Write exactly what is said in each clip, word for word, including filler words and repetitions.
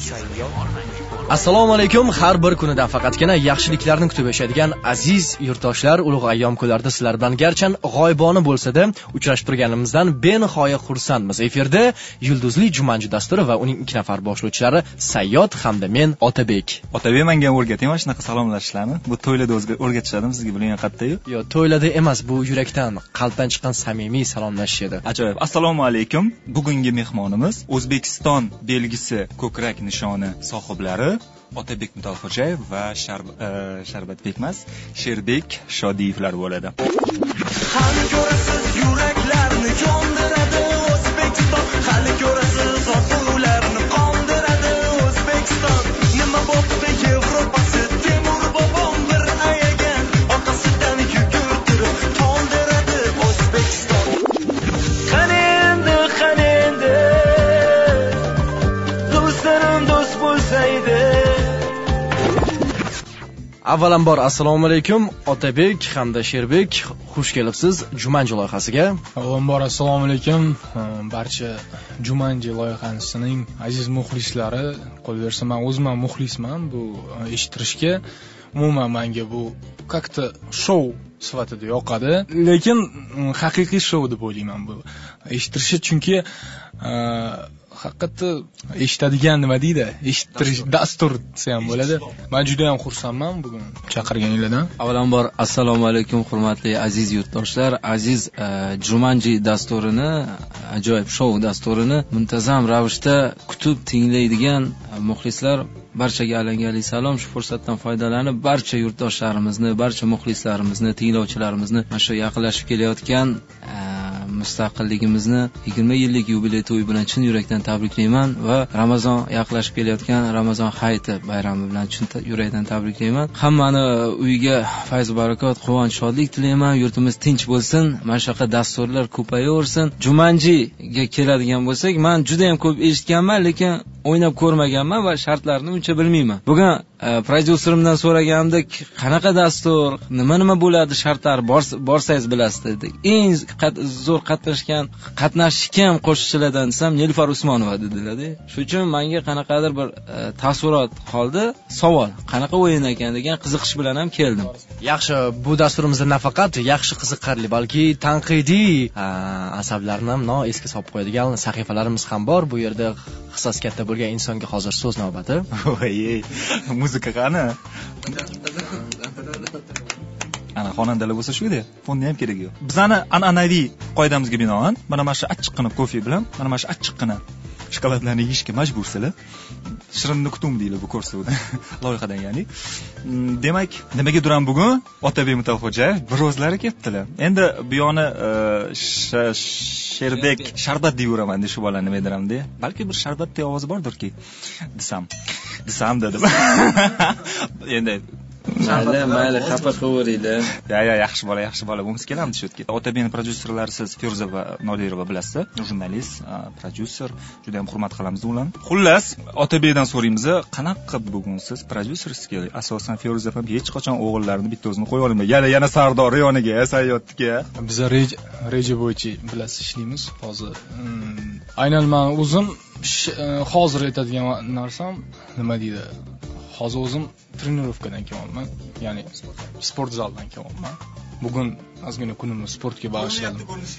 Assalomu alaykum. Har bir kunidan faqatgina yaxshiliklarni kutib yashaydigan aziz yurtdoshlar, ulug' ayyom kunlarida sizlar bilan garchan g'oyibona bo'lsa-da uchrashib turganimizdan benihoya xursandmiz. Efirda Yulduzli Jumanji dasturi va uning ikki nafar boshlovchilari Sayyod hamda men Otabek. Otabek menga o'rgating mana shunaqa salomlashishlarni. Bu to'ylarda o'rgatishadimi sizga bilgan qatda-yu? Yo'q, to'ylarda emas, bu yurakdan, qalbdan chiqqan samimiy salomlashish edi. Ajoyib. Assalomu alaykum. Bugungi mehmonimiz O'zbekiston belgisi ko'krak nishoni sohiblari Otabek Mutalxo'jayev va Sharbatbek emas, Sherbek Shodiyevlar bo'ladi. Hali ko'rasiz yuraklarni yondiradi O'zbekiston, hali ko'rasiz orzularni qondiradi O'zbekiston. Nima bo'pti Yevropasi, Temur bobom bir ayagan, orqasidan yugurtirib toldiradi O'zbekiston. Qani endi, qani endi, do'stlarim do'st bo'lsaydi. Avvalambor assalomu alaykum Otabek hamda Sherbek, xush kelibsiz Jumanji loyihasiga. Avvalambor assalomu alaykum barcha Jumanji loyihasining aziz muxlislari. Qo'l bersa men o'zim ham muxlisman bu eshittirishga. Umuman menga bu как-то shou sifatida yoqadi, lekin haqiqiy shou deb o'ylayman bu eshitirishi, chunki haqiqatda eshitadigan nima deydi, eshittirish dastur desa ham bo'ladi. Men juda ham xursandman bugun chaqirganinglardan. Avvalambor assalomu alaykum hurmatli aziz yurtdoshlar. Aziz uh, Jumanji dasturini, ajoyib shou dasturini muntazam ravishda kutib tinglaydigan muxlislar, barchaga alangali salom. Shu fursatdan foydalanib barcha yurtdoshlarimizni, barcha muxlislarimizni, tinglovchilarimizni mana shu yaqinlashib kelayotgan mustaqilligimizni yigirma yillik yubiley to'yi bilan chin yurakdan tabriklayman va Ramazon yaqinlashib kelayotgan Ramazon hayiti bayrami bilan chin yurakdan tabriklayman. Hammani uyiga fayz barakot, quvonch, shodlik tilayman. Yurtimiz tinch bo'lsin, mana shunaqa dasturlar ko'payaversin. Jumanjiga keladigan bo'lsak, men juda ham ko'p eshitganman, lekin o'ynab ko'rmaganman va shartlarini uncha bilmayman. Bugun prodyuserimdan so'raganimda qanaqa dastur, nima nima bo'ladi, shartlar borsangiz bilasiz dedi. Eng zo'r qatnashgan, qatnashgan qo'shiqchilardan desam Nilufar Usmonova dedilar-da. Shuning uchun menga qanaqadir bir e, taassurot qoldi. Savol, qanaqa o'yin ekan degan qiziqish bilan ham keldim. Yaxshi, bu dasturimizda nafaqat yaxshi qiziqarli, balki tanqidiy asablarni ham no esga solib qo'yadigan sahifalarimiz ham bor. Bu yerda hissasi katta bo'lgan insonga hozir so'z navbati. Voy, muzika qani? Ana xonandalar bo'lsa shu edi. Fonni ham kerak yo'q. Bizani an'anaviy qoidamizga binoan mana mana shu achchiqqina kofe bilan mana mana shu achchiqqina shokoladlarni yeyishga majbursizlar. Shirinni kutum deydi bu ko'rsatuvda. Loyihadan ya'ni. Demak, nimaga duram bugun Otabek Mutalxo'jayev bir o'zlari ketdilar. Endi bu yoni Sherbek Sharbat deb yuraman de shu bolani nima deramda. Balki bir sharbatli ovozi bordirki desam. Desam dedim. Endi mayli mayli xafa qilveraydi. Ya ya yaxshi bola, yaxshi bola bo'lmasa kelamdi shu yerga. Otabekning prodyuserlari siz Feruza va Nodirova bilasiz, jurnalist, prodyuser, juda ham hurmat qilamiz ularni. Xullas, Otabekdan so'raymiz, qanaqa bugun siz prodyusersizga asosan Feruza ham hech qachon o'g'illarini bitta o'zini qo'ya olmaydi. Yana yana Sardor yoniga, Sayyodga. Biz reja reja bo'yicha bilasiz ishlaymiz hozir. Aynan men o'zim hozir aytadigan narsam nima deydi? Hozir o'zim trenirovkadan kelyapman, ya'ni sport zaldan kelyapman. Bugun ozgina kunimni sportga bag'ishladim.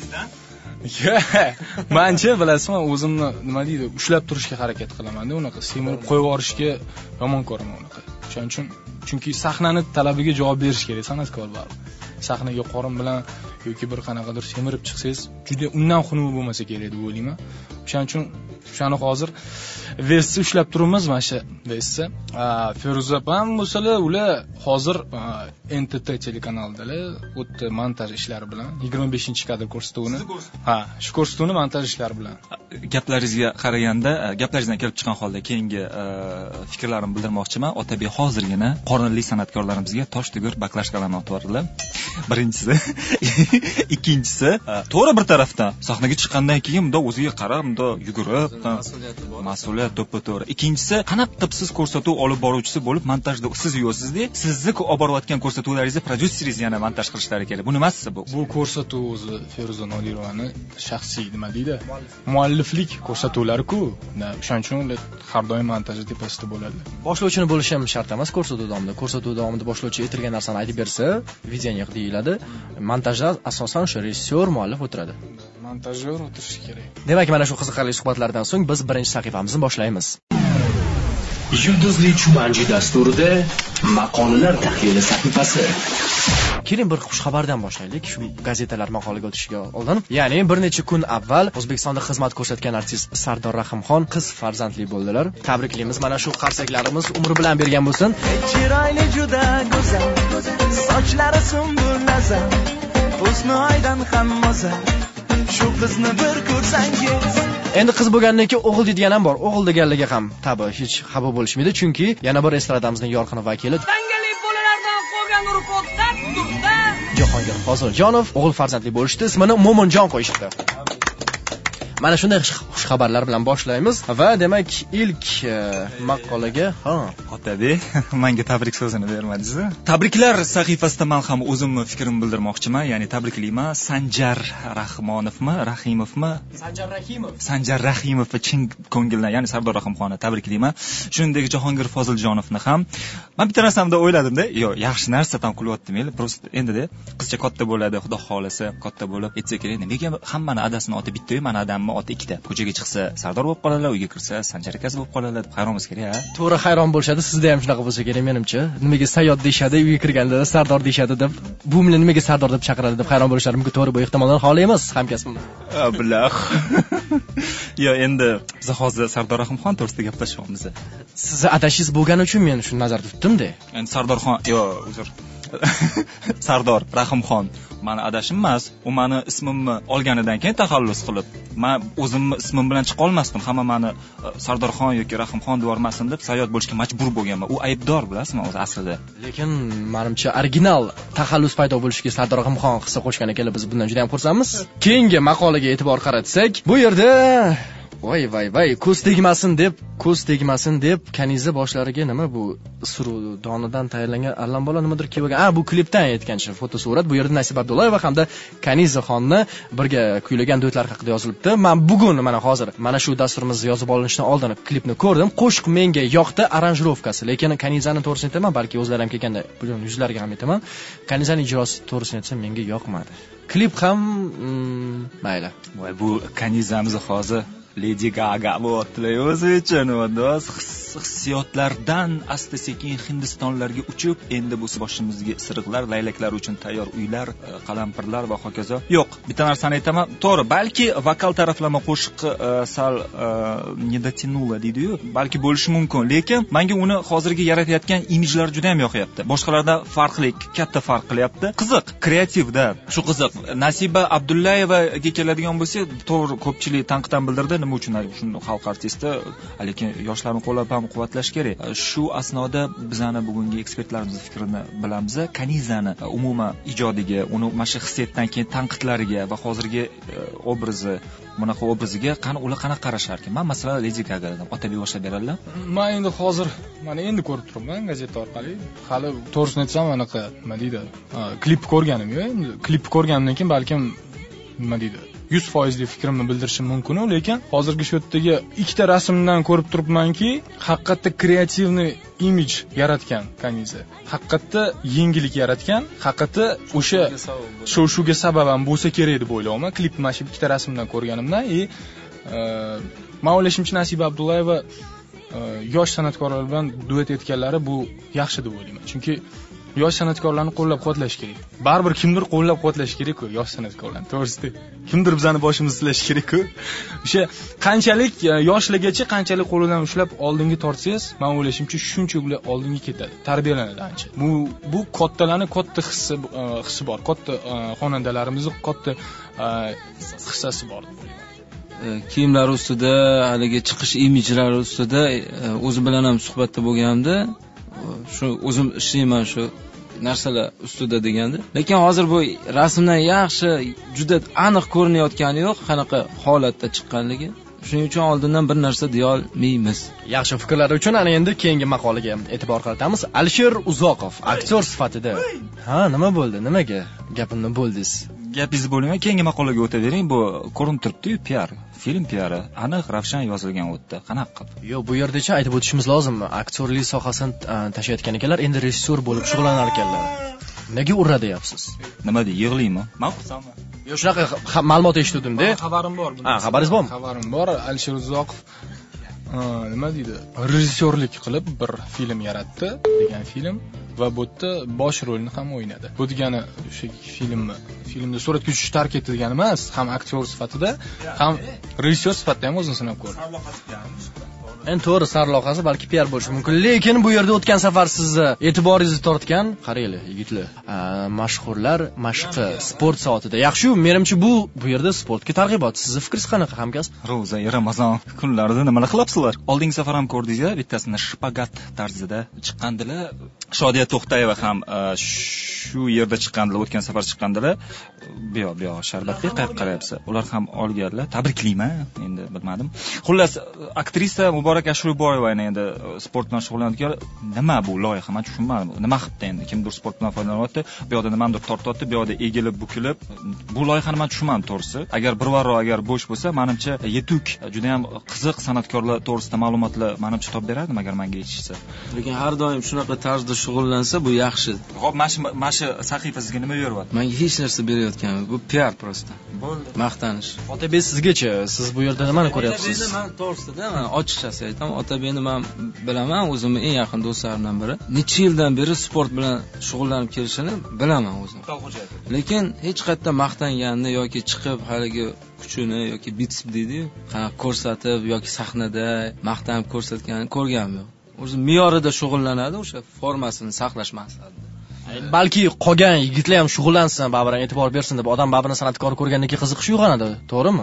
Mencha bilasizmi, o'zimni nima deydi, ushlab turishga harakat qilaman-da, unaqa semirib qo'yib yuborishga yomon ko'raman unaqa. Shuning uchun, chunki sahnani talabiga javob berish kerak san'atkor baribir. Sahnaga qorin bilan yoki bir qanaqadir semirib chiqsangiz, juda undan xunuk bo'lmasa kerak deb o'ylayman. Shuning uchun shuni hozir Vesni ushlab turibmiz, mana shu Vesni. Feruza ham bo'lsalar, ular hozir N T T telekanalidalar, o'tda montaj ishlari bilan yigirma beshinchi kadr ko'rsatuvini. Ha, shu ko'rsatuvni montaj ishlari bilan. Gaplaringizga qaraganda, gaplaringizdan kelib chiqqan holda keyingi fikrlarimni bildirmoqchiman. Otabek hozirgina qorinli san'atkorlarimizga tosh tugur baklashkalarni otib yubordilar. Birinchisi, ikkinchisi, to'g'ri bir tarafdan sahnaga chiqqandan keyin bunda o'ziga qarab, bundoq yugurib mas'uliyat to'ppa to'g'ri. Ikkinchisi, qanaqa qilib siz ko'rsatuv olib boruvchisi bo'lib montajda siz yo'qsizda, sizni olib borayotgan ko'rsatuvlaringizni prodyuseringiz yana montaj qilishlari kerak. Bu nimasi bu? Bu ko'rsatuv o'zi Feruza Nodirovani shaxsiy nima deydi? Mualliflik ko'rsatuvlari-ku. O'shaning uchun har doim montajda tepasida bo'ladi. Boshlovchini bo'lish ham shart emas ko'rsatuv davomida. Ko'rsatuv davomida boshlovchi aytilgan narsani aytib bersa, videoyaq deyiladi. Montajda asosan o'sha rejissyor, muallif o'tiradi. Montajyor o'tirishi kerak. Demak, mana shu qiziqarli suhbatlardan so'ng biz birinchi sahifamizni boshlaymiz. Yulduzli Chumanji dasturida maqolalar tahlili sahifasi. Keling bir xush xabardan boshlaylik. Shu gazetalar maqolaga o'tishiga oldin, ya'ni bir necha kun avval O'zbekistonda xizmat ko'rsatgan artist Sardor Rahimxon qiz farzandli bo'ldilar. Tabriklaymiz. Mana shu qarsaklarimiz umr bilan bergan bo'lsin. Chiroyli juda go'zal, sochlari sumbul nazar, husni oydan ham mo'zar. Shu qizni bir ko'rsangiz. Endi qiz bo'lgandan keyin o'g'il deydigan ham bor. O'g'il deganligi ham tabi hech xabar bo'lishmaydi, chunki yana bir estradamizning yorqin vakili Tangali bolalardan qolgan urfotda turda Jahongir Foziljonov o'g'il farzandli bo'lishdi, ismini Mo'minjon qo'yishdi. Mana shunday xush xabarlar bilan boshlaymiz va demak ilk maqolaga, ha, Otabek, menga tabrik so'zini bermadingiz. Tabriklar sahifasida men ham o'zimni fikrimni bildirmoqchiman, ya'ni tabriklayman Sanjar Rahmonovmi, Rahimovmi? Sanjar Rahimov. Sanjar Rahimovni chin ko'ngildan, ya'ni Sardor Rahimxonni tabriklayman. Shuningdek Jahongir Foziljonovni ham. Men bitta narsamda o'yladim-da, yo, yaxshi narsa tan qilyaptim, просто endi-da qizcha katta bo'ladi, xudo xolasa, katta bo'lib etsa kerak. Nega hammani adasini oti bitta-yu, mana adamni oti ikkita. Ko'chaga chiqsa Sardor bo'lib qoladilar, uyga kirsa Sanjar akasi bo'lib qoladilar. Hayronmiz kerak-a? To'g'ri, hayron bo'lishadi. Sizda ham shunaqa bo'lsa kerak menimcha. Nimaga Sayyod deyshadi, uyga kirganda Sardor deyshadi deb, bu bilan nimaga Sardor deb chaqiradi deb hayron bo'lishlari mumkin. To'g'ri, bu ehtimoldan xoli emas hamkasbim. Ablah. Yo, endi biz hozir Sardor Rahimxon to'g'risida gaplashyapmiz. Sizni adashingiz bo'lgani uchun men shuni nazarda tutdim-da. Endi Sardorxon, yo, uzr. Sardor Rahimxon mani adashim emas, u meni ismimni olganidan keyin taxallus qilib, men o'zimni ismim bilan chiqa olmasdim. Hamma meni Sardorxon yoki Rahimxon deyormasin deb Sayyod bo'lishga majbur bo'lganman. U aybdor, bilasizmi, o'zi aslida. Lekin menimcha original taxallus paydo bo'lishiga Sardor Rahimxon hissa qo'shgan ekanlar. Biz bundan juda ham xursandmiz. Keyingi maqolaga e'tibor qaratsak, bu yerda voy voy voy ko'z tegmasin deb, ko'z tegmasin deb Kaniza boshlariga nima bu suruv donidan tayyorlangan allambola nimadir kelgan. A, bu klipdan aytgancha fotosurat. Bu yerda Nasiba Abdullayeva hamda Kaniza xonni birga kuylagan duetlar haqida yozilibdi. Men bugun mana hozir mana shu dasturimiz yozib olinishidan oldin klipni ko'rdim. Qo'shiq menga yoqdi, aranjirovkasi. Lekin Kanizani to'g'risini aytaman, balki o'zlari ham kelganda bugun yuzlarga ham aytaman. Kanizaning ijrosi to'g'risini aytsam menga yoqmadi. Klip ham mayli. Voy, bu Kanizamiz hozir Lady Gaga bo'tlar o'zi uchun o'dos hissiyotlardan asta sekin Hindistonlarga uchib, endi bu boshimizga isiriqlar, laylaklar uchun tayyor uylar, qalampirlar va hokazo. Yo'q, bitta narsani aytaman, to'g'ri, balki vokal taraflama qo'shiqi sal недотянула deydi-yu, balki bo'lishi mumkin, lekin menga uni hozirgi yaratayotgan imijlar juda ham yoqyapti. Boshqalardan farqli, katta farq qilyapti. Qiziq, kreativda, shu qiziq. Nasiba Abdullayevaga keladigan bo'lsa, to'g'ri, ko'pchilik tanqiddan bildirdi, nima uchun shuni xalq artisti, lekin yoshlarni qo'llab ham quvvatlash kerak. Shu asnoda bizani bugungi ekspertlarimiz fikrini bilamiz. Kanizani umuman ijodiga, uni mana shu hissiyatdan keyin tanqidlariga va hozirgi obrazi, bunaqa obraziga qani ular qanaqa qarashar ekan? Men masalan Lady Gagadan Otabek boshlab beradilar. Men endi hozir mana endi ko'rib turibman gazeta orqali. Hali to'g'risini aytsam, anaqa nima deydi? Klip ko'rganim yo'q. Endi klip ko'rgandan keyin balkim nima deydi? yuz foiz deb fikrimni bildirishim mumkin, lekin hozirgi shu yerdagi ikkita rasmdan ko'rib turibmanki, haqiqatda kreativni imij yaratgan Kaniza. Haqiqatda yengillik yaratgan, haqiqatda o'sha shov-shuvga sabab ham bo'lsa kerak deb o'ylayman. Klipni mana shu ikkita rasmdan ko'rganimdan, e, men o'ylashimcha Nasiba Abdullayeva yosh san'atkorlar bilan duet etganlari bu yaxshi deb o'ylayman. Chunki yosh san'atkorlarni qo'llab-quvvatlash kerak. Baribir kimdir qo'llab-quvvatlash kerak-ku yosh san'atkorlarni. To'g'risi, kimdir bizani boshimizni silash kerak-ku. O'sha qanchalik yoshligigacha qanchalik qo'lidan ushlab oldinga tortsangiz, men o'ylashimcha shuncha ular oldinga ketadi, tarbiyalanadi ancha. Bu bu kattalarning katta hissi hissi bor. Katta xonandalarimizning katta hissasi bor. Kiyimlar ustida, haligi chiqish imijlari ustida o'zi bilan ham suhbatda bo'lganimda, shu o'zim ishlayman shu narsalar ustida deganda. Lekin hozir bu rasmdan yaxshi, juda aniq ko'rinayotgani yo'q, qanaqa holatda chiqqanligi. Shuning uchun oldindan bir narsa deya olmaymiz. Yaxshi fikrlar uchun ana endi keyingi maqolaga e'tibor qaratamiz. Alisher Uzoqov aktyor sifatida. Ha, nima bo'ldi? Nimaga gapimni bo'ldingiz? Gapingiz bo'lmay, keyingi maqolaga o'tavering. Bu ko'rinib turibdi-yu, P R. Film P R aniq ravshan yozilgan o'tdi. Qanaqa qilib? Yo'q, bu yerdacha aytib o'tishimiz lozimmi? Aktyorlik sohasini tashlayotgan ekanlar, endi rejissyor bo'lib shug'ullanar ekanlar. Nega urra deyapsiz? Nima deydi, yig'laymi? Men xursandman. Yo'q, shunaqa ma'lumot eshitdim-da. Xabarim bor. Ha, xabaringiz bormi? Xabarim bor. Alisher Uzoqov nima deydi? Rejissyorlik qilib bir film yaratdi, degan film va bu yerda bosh rolni ham o'ynadi. Bu degani o'sha filmni, filmda suratga tushish tark etdi degani emas, ham aktyor sifatida, ham rejissyor sifatida ham o'zini sinab ko'rdi. En to'g'ri sarlavhasi balki P R bo'lishi mumkin, lekin bu yerda o'tgan safar sizni e'tiboringizni tortgan, qaranglar yigitlar, mashhurlar mashqi sport soatida. Yaxshi-yu, menimcha bu bu yerda sportga targ'ibot. Sizning fikringiz qanaqa, hamkasb? Ro'za, Ramazon kunlarida nimalar qilyapsizlar? Oldingi safar ham ko'rdingiz-a, bittasini shpagat tarzida chiqqandilar. Shodiya To'xtayeva ham shu yerda chiqqandilar, o'tgan safar chiqqandilar. Bu yoq, bu yoq sharbatga qayerga qarayapsiz? Ular ham olganlar. Tabriklayman, endi bilmadim. Xullas, aktrisa Muborak Ashurboyeva endi sport bilan shug'ullanayotgan. Nima bu loyiha? Men tushunmadim. Nima qilibdi endi? Kimdir sport bilan foydalanyapti, bu yoqda nimadir tortyapti, bu yoqda egilib, bukilib. Bu loyihani men tushunmadim to'g'risi. Agar bir varro agar bo'sh bo'lsa, menimcha yetuk, juda ham qiziq san'atkorlar to'g'risida ma'lumotlar menimcha topib berardim agar menga yetishsa. Lekin har doim shunaqa tarzda shug'ullansa bu yaxshi. Hop, mana shu sahifasiga nima beryapti? Menga hech narsa berayotgan, bu P R prosta. Bo'ldi. Maqtanish. Otabek, sizgacha, siz bu yerda nimani ko'ryapsiz? Men to'g'risida, men ochiqchasi aytaman, Otabekni men bilaman, o'zimning eng yaqin do'stlarimdan biri. Necha yildan beri sport bilan shug'ullanib kelishini bilaman o'zim. Lekin hech qayerda maqtanganni yoki chiqib haligi kuchini yoki bitsiz deydi-yu, qanaqa ko'rsatib yoki sahnada maqtanib ko'rsatganini ko'rganim yo'q. O'zi me'yorida shug'ullanadi, o'sha formasini saqlash maqsadida. Balki qolgan yigitlar ham shug'ullansin, baribir e'tibor bersin deb odam baribir san'atkor ko'rgandan keyin qiziqish uyg'onadi, to'g'rimi?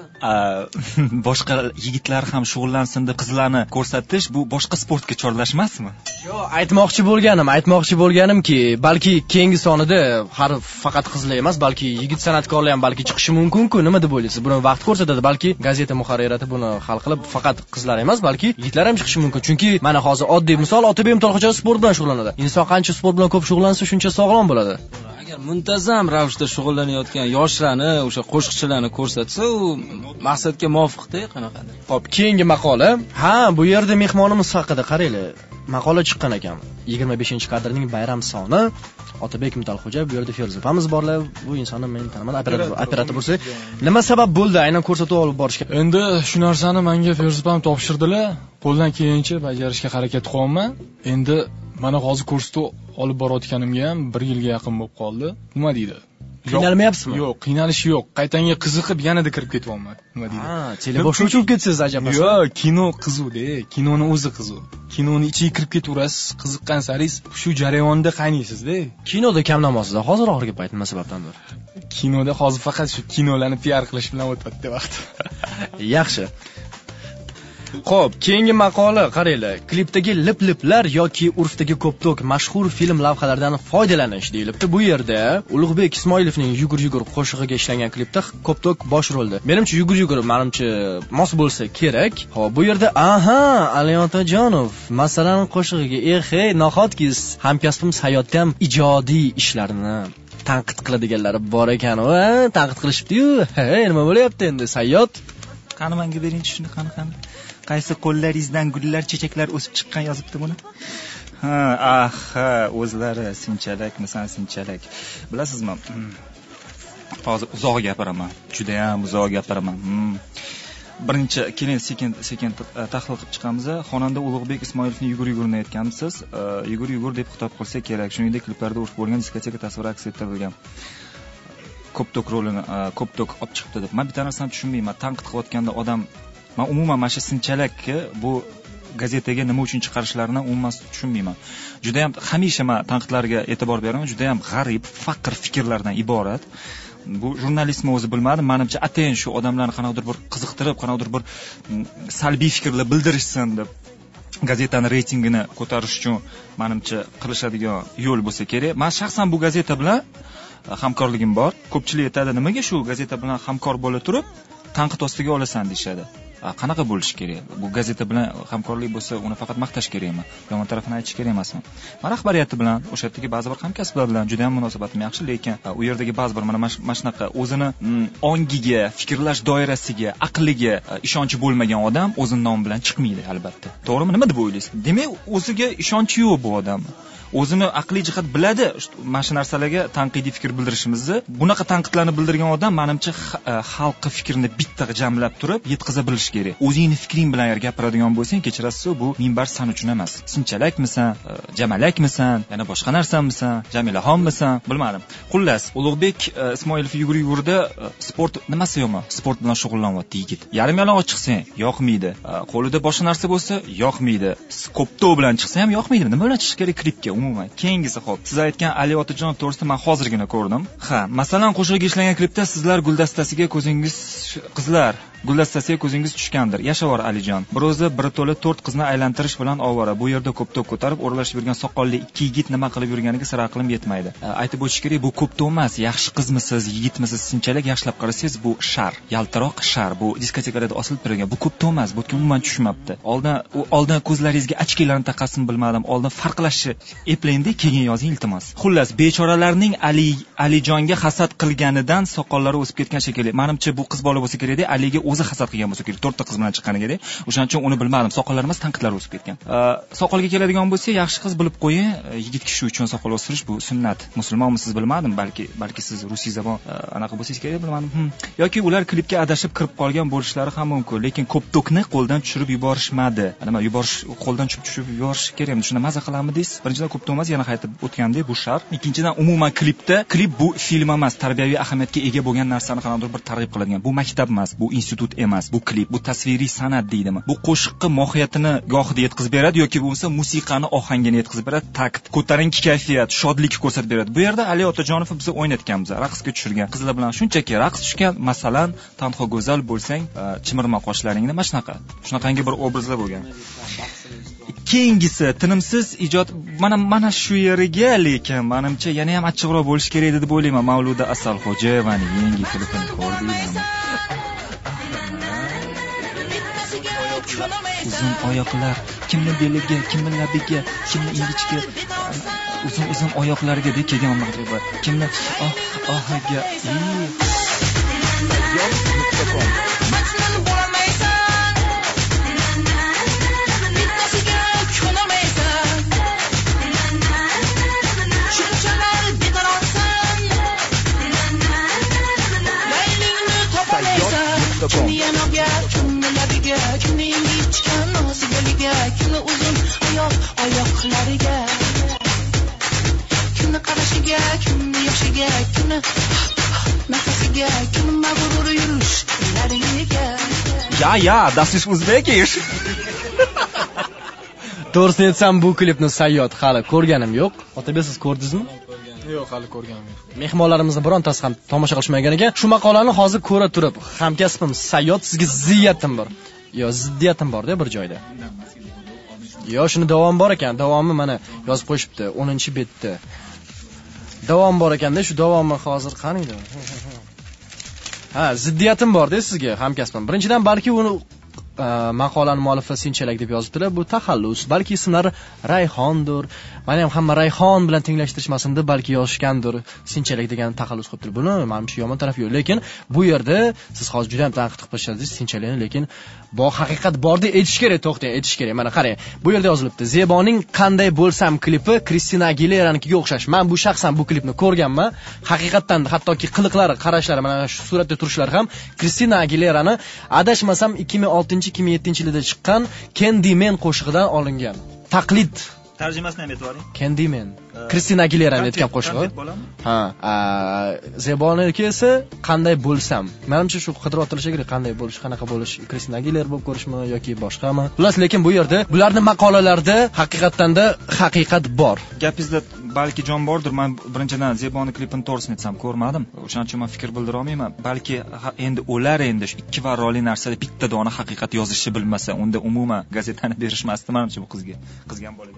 Boshqa yigitlar ham shug'ullansin deb qizlarni ko'rsatish bu boshqa sportga chorlashmasmi? Yo'q, aytmoqchi bo'lganim, aytmoqchi bo'lganimki, balki keyingi sonida har faqat qizlar emas, balki yigit san'atkorlar ham balki chiqishi mumkin-ku, nima deb o'ylaysiz? Buni vaqt ko'rsatadi, balki gazeta muharrirati buni hal qilib faqat qizlar emas, balki yigitlar ham chiqishi mumkin. Chunki mana hozir oddiy misol, Otabek To'lxo'jayev sport bilan shug'ullanadi. Inson qancha sport bilan ko'p shug'ullansa, shuncha sog'lom bo'ladi. Agar muntazam ravishda shug'ullanayotgan yoshlarni, o'sha qo'shiqchilarni ko'rsatsa, u maqsadga muvofiqda qanaqadir. Xo'p, keyingi maqola. Ha, bu yerda mehmonimiz haqida qaranglar. Maqola chiqqan ekan. yigirma beshinchi kadrning bayram soni. Otabek To'lxo'jayev, bu yerda Feruza opamiz borlar. Bu insonni men taniman, operator operator bo'lsa, nima sabab bo'ldi aynan ko'rsatuv olib borishga? Endi shu narsani menga Feruza opam topshirdilar. Qo'ldan kelgancha bajarishga harakat qilaman. Endi mana hozir ko'rsatuv olib borayotganimga ham bir yilga yaqin bo'lib qoldi. Nima deydi? Qiynalmayapsizmi? Yo'q, qiynalish yo'q. Qaytanga qiziqib yanada kirib ketyapman. Nima deydi? Ha, teleboshlovchi bo'lib ketsangiz ajab. Yo'q, kino qizuv-da, kinoning o'zi qizuv. Kinoning ichiga kirib ketaverasiz, qiziqqan saringiz shu jarayonda qaynaysiz-da. Kinoda kam namozda, hozir oxirgi payt nima sababdandir? Kinoda hozir faqat shu kinolarni P R qilish bilan o'tadi vaqt. Yaxshi. Xo'p, keyingi maqola qaranglar. Klipdagi lip-liplar yoki urfdagi ko'ptok mashhur film lavhalaridan foydalanish deyilibdi. Bu yerda Ulug'bek Ismoilovning Yugur-yugur qo'shig'iga ishlangan klipda ko'ptok bosh rolda. Menimcha Yugur-yugur menimcha mos bo'lsa kerak. Xo'p, bu yerda aha, Ali Otajonov masalan qo'shig'iga eh-hey, nahotki hamkasbimiz hayotda ham ijodiy ishlarni tanqid qiladiganlar bor ekan, va tanqid qilishibdi-yu. Hey, nima bo'lyapti endi, Sayyod? Qani menga bering shuni, qani qani. Qaysi qo'llaringizdan gullar, chechaklar o'sib chiqqan yozibdi buni? Ha, ah, ha, o'zlari sinchalakmisan, sinchalak. Bilasizmi? Hozir uzoq gapiraman. Juda ham uzoq gapiraman. Birinchi keling sekin sekin tahlil qilib chiqamiz. Xonanda Ulug'bek Ismoilovning Yugur-yugurni aytganmisiz? Yugur-yugur deb xitob qilsa kerak. Shuningdek, kliplarda urf bo'lgan diskoteka tasviri aks ettirilgan. Ko'ptok rolini, ko'ptok olib chiqdi deb. Men bitta narsani tushunmayman. Tanqid qilayotganda odam, men umuman mana shu sinchalakni bu gazetaga nima uchun chiqarishlarini umuman tushunmayman. Juda ham hamisha men tanqidlarga e'tibor beraman. Juda ham g'arib, faqir fikrlardan iborat. Bu jurnalistmi o'zi bilmadim. Menimcha atayin shu odamlarni qanaqadir bir qiziqtirib, qanaqadir bir salbiy fikrlar bildirishsin deb gazetani reytingini ko'tarish uchun menimcha qilishadigan yo'l bo'lsa kerak. Men shaxsan bu gazeta bilan hamkorligim bor. Ko'pchilik aytadi, nimaga shu gazeta bilan hamkor bo'la turib tanqid ostiga olasan deyshadi. qanaqa bo'lishi kerak? Bu gazeta bilan hamkorlik bo'lsa, uni faqat maqtash kerakmi? Yomon tarafini aytish kerak emasmi? Men rahbariyati bilan, o'sha yerdagi ba'zi bir hamkasblar bilan juda ham munosabatim yaxshi, lekin u yerdagi ba'zi bir mana mana shunaqa o'zini ongiga, fikrlash doirasiga, aqliga ishonchi bo'lmagan odam o'zining nomi bilan chiqmaydi albatta. To'g'rimi? Nima deb o'ylaysiz? Demak, o'ziga ishonchi yo'q bu odam. O'zini aqliy jihat biladi, mana shu narsalarga tanqidiy fikr bildirishimizni. Bunaqa tanqidlarni bildirgan odam, menimcha, xalqning fikrini bitta jamlab turib yetkaza bilish kerak. O'zingning fikring bilan agar gapiradigan bo'lsang, kechirasiz, bu minbar san uchun emas. Sinchalakmisan, jamalakmisan, yana boshqa narsanmisan, Jamilaxonmisan, bilmadim. Xullas, Ulug'bek Ismoilov yugur-yugurda sport nimasi yomon? Sport bilan shug'ullanyapti yigit. Yarim yalang'och chiqsang, yoqmaydi. Qo'lida boshqa narsa bo'lsa, yoqmaydi. Kopto bilan chiqsa ham yoqmaydi. Nima bilan chiqish kerak klipga? Umuman, keyingisi xo'p. Siz aytgan Ali Otajon to'g'risida men hozirgina ko'rdim. Ha, masalan, qo'shilib ishlangan klipda sizlar guldastasiga ko'zingiz qizlar guldastasiga ko'zingiz tushgandir. Yashavor Alijon. Bir o'zi bir to'la to'rt qizni aylantirish bilan ovora. Bu yerda ko'p-to'p ko'tarib, o'ralashib yurgan soqolli ikki yigit nima qilib yurganiga sira aqlim yetmaydi. Aytib o'tish kerak, bu ko'p-to'p emas. Yaxshi qizmisiz, yigitmisiz, sinchalik yaxshilab qarasangiz, bu shar, yaltiroq shar. Bu diskotekalarda osilib turgan. Bu ko'p-to'p emas. Bu umuman tushmabdi. Oldin u oldin ko'zlaringizga ochkilarni taqasin bilmadim. Oldin farqlashni eplaydi, keyin yozing iltimos. Xullas, bechoralarning Ali Alijonga hasad qilganidan soqollari o'sib ketgan shekilli. Menimcha bu qiz bola bo'lsa kerak-da, Aliga o'zi hasad qilgan bo'lsa kerak. to'rtta qiz bilan chiqqaniga-da. O'shaning uchun uni bilmadim. Soqollari emas, tanqidlar o'sib ketgan. Soqolga keladigan bo'lsa, yaxshi qiz bilib qo'ying. Yigit kishi uchun soqol o'stirish bu sunnat. Musulmonmisiz bilmadim, balki balki siz rusiy zabon anaqa bo'lsangiz kerak, bilmadim. Yoki ular klipga adashib kirib qolgan bo'lishlari ham mumkin, lekin ko'p-to'kni qo'ldan tushirib yuborishmadi. Nima, yuborish qo'ldan tushirib yuborish kerakmi? Shunda maza qilamiz deysiz. Birinchidan ko'p-to'k emas, yana qaytib o'tgandek bu shart. Ikkinchidan umuman klipda, klip bu film emas, tarbiyaviy ahamiyatga ega bo'lgan narsani qanaqadir bir targ'ib qiladigan. Bu maktab emas, bu institut emas, bu klip, bu tasviriy san'at deydimi? Bu qo'shiqqa mohiyatini gohida yetkazib beradi yoki bo'lmasa musiqani ohangini yetkazib beradi, takt, ko'tarinki kayfiyat, shodlik ko'rsatib beradi. Bu yerda Ali Otajonov bizni o'ynatganmiz, raqsga tushirgan. Qizlar bilan shunchaki raqs tushgan, masalan, tanho go'zal bo'lsang, chimirma qoshlaringni mana shunaqa, shunaqangi bir obrazlar bo'lgan. Keyingisi tinimsiz ijod mana mana shu yeriga, lekin menimcha yana ham achchiqroq bo'lish kerak edi deb o'ylayman. Mavluda Asalxo'jayevaning yangi klipini ko'rdingizmi? Uzun oyoqlar, kimni beliga, kimni labiga, kimni ingichka, uzun-uzun oyoqlarga deb kelgan mag'riba, kimni oh ohiga. Kimni yanog'a, kimni labiga, kimni ingichka nosiga, kimni uzun oyoq oyoqlariga, kimni qarashiga, kimni yoshiga, kimni nafasiga, kimni mag'rur yurishlariga. Ya ya, das ist uzbekisch. To'g'risini aytsam, bu klipni Sayyod hali ko'rganim yo'q. Otabek, siz ko'rdingizmi? Yo'q, hali ko'rganim yo'q. Mehmonlarimizni birontasi ham tomosha qilishmagan ekan. Shu maqolani hozir ko'ra turib, hamkasbim Sayyod sizga ziddiyatim bor. Yo, ziddiyatim bor-da bir joyda. Yo, shuni davom bor ekan. Davomi mana yozib qo'yishibdi, o'ninchi betda. Davom bor ekanda, shu davomni hozir qaniydi? Ha, ziddiyatim bor-da sizga hamkasbim. Birinchidan balki uni maqolani muallifi Sinchalik deb yozibdilar. Bu taxallus, balki ismlari Rayhondir. Mana ham hamma Rayhon bilan tenglashtirishmasin deb balki yozishgandir. Sinchalik degan taxallus qilibdir. Buni menimcha yomon tarafi yo'q, lekin bu yerda siz hozir juda ham tanqid qilib qo'yasiz Sinchalikni, lekin bu haqiqat borda aytish kerak, to'xtang, aytish kerak. Mana qarang, bu yerda yozilibdi. Zeboning qanday bo'lsam klipi Kristina Aguileranikiga o'xshash. Men bu shaxsan bu klipni ko'rganman. Haqiqatdan hattoki qiliqlari, qarashlari, mana shu suratda turishlari ham Kristina Aguilerani adashmasam ikki ming oltinchi ikki ming yettinchi yilda chiqqan Candyman qo'shig'idan olingan. Taqlid. Tarjimasini ham aytib yuboring. Candyman. Kristina Aguileraning aytgan qo'shig'i. Ha, Zeboniki esa qanday bo'lsam. Menimcha shu qidirib o'tirish kerak, qanday bo'lish, qanaqa bo'lish, Kristina Aguilera bo'lib ko'rishmi yoki boshqami. Xullas, lekin bu yerda bularning maqolalarida haqiqatdan-da haqiqat bor. Gapingizda balki jon bordir. Men birinchidan Zeboni klipini to'g'risini aytsam ko'rmadim. O'shaning uchun men fikr bildira olmayman. Balki endi ular endi shu ikki varroli narsada bitta dona haqiqat yozishni bilmasa, unda umuman gazetani berishmasdi menimcha bu qizga. Qizgan bolaga.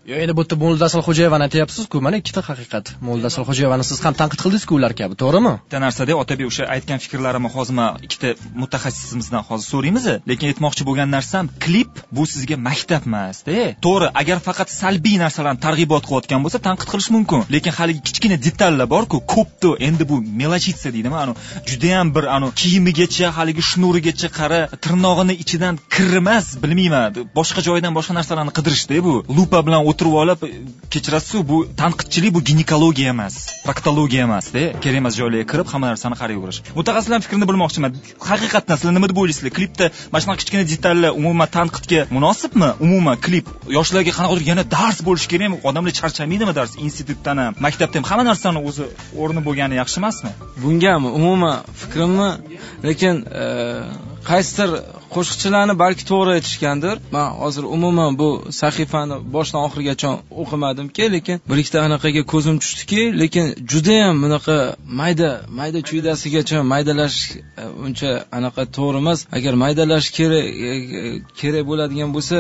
Yo, endi bu yerda Mo'l Asalxo'jayevani aytyapsiz-ku, mana ikkita haqiqat. Mo'l Asalxo'jayevani siz ham tanqid qildingiz-ku ular kabi, to'g'rimi? Bitta narsada Otabek o'sha aytgan fikrlarimni hozir men ikkita mutaxassisimizdan hozir so'raymiz, lekin aytmoqchi bo'lgan narsam, klip bu sizga maktab emas-da. To'g'ri, agar faqat salbiy narsalarni targ'ibot qilayotgan bo'lsa, tanqid qilish mumkin. Lekin haligi kichkina detallar bor-ku, ko'pdi. Endi bu melachitsa deydimi, ana juda ham bir ana kiyimigacha, haligi shnurigacha qara, tirnog'ini ichidan kirmas, bilmayman. Boshqa joydan boshqa narsalarni qidirishda bu. Lupa bilan o'tirib olib, kechirasiz, bu tanqidchilik, bu ginekologiya emas, proktologiya emas-da. Kerak emas joylarga kirib hamma narsani qarayverish. Mutaxassislar fikrini bilmoqchiman. Haqiqatan sizlar nima deb o'ylaysizlar? Klipda mana shunaqa kichkina detallar umuman tanqidga munosibmi? Umuman klip yoshlarga qanaqadir yana dars bo'lishi kerakmi? Odamlar charchamaydimi dars? Institutdan ham, maktabdan ham hamma narsani o'zi o'rni bo'lgani yaxshi emasmi? Bungami umuman fikrimni, lekin qaysidir qo'shiqchilarni balki to'g'ri aytishgandir. Men hozir umuman bu sahifani boshdan oxirigacha o'qimadim-ki, lekin bir ikkita anaqaga ko'zim tushdiki, lekin juda ham bunaqa mayda, mayda chuydasigacha maydalash uncha anaqa to'g'ri emas. Agar maydalash kerak kerak bo'ladigan bo'lsa,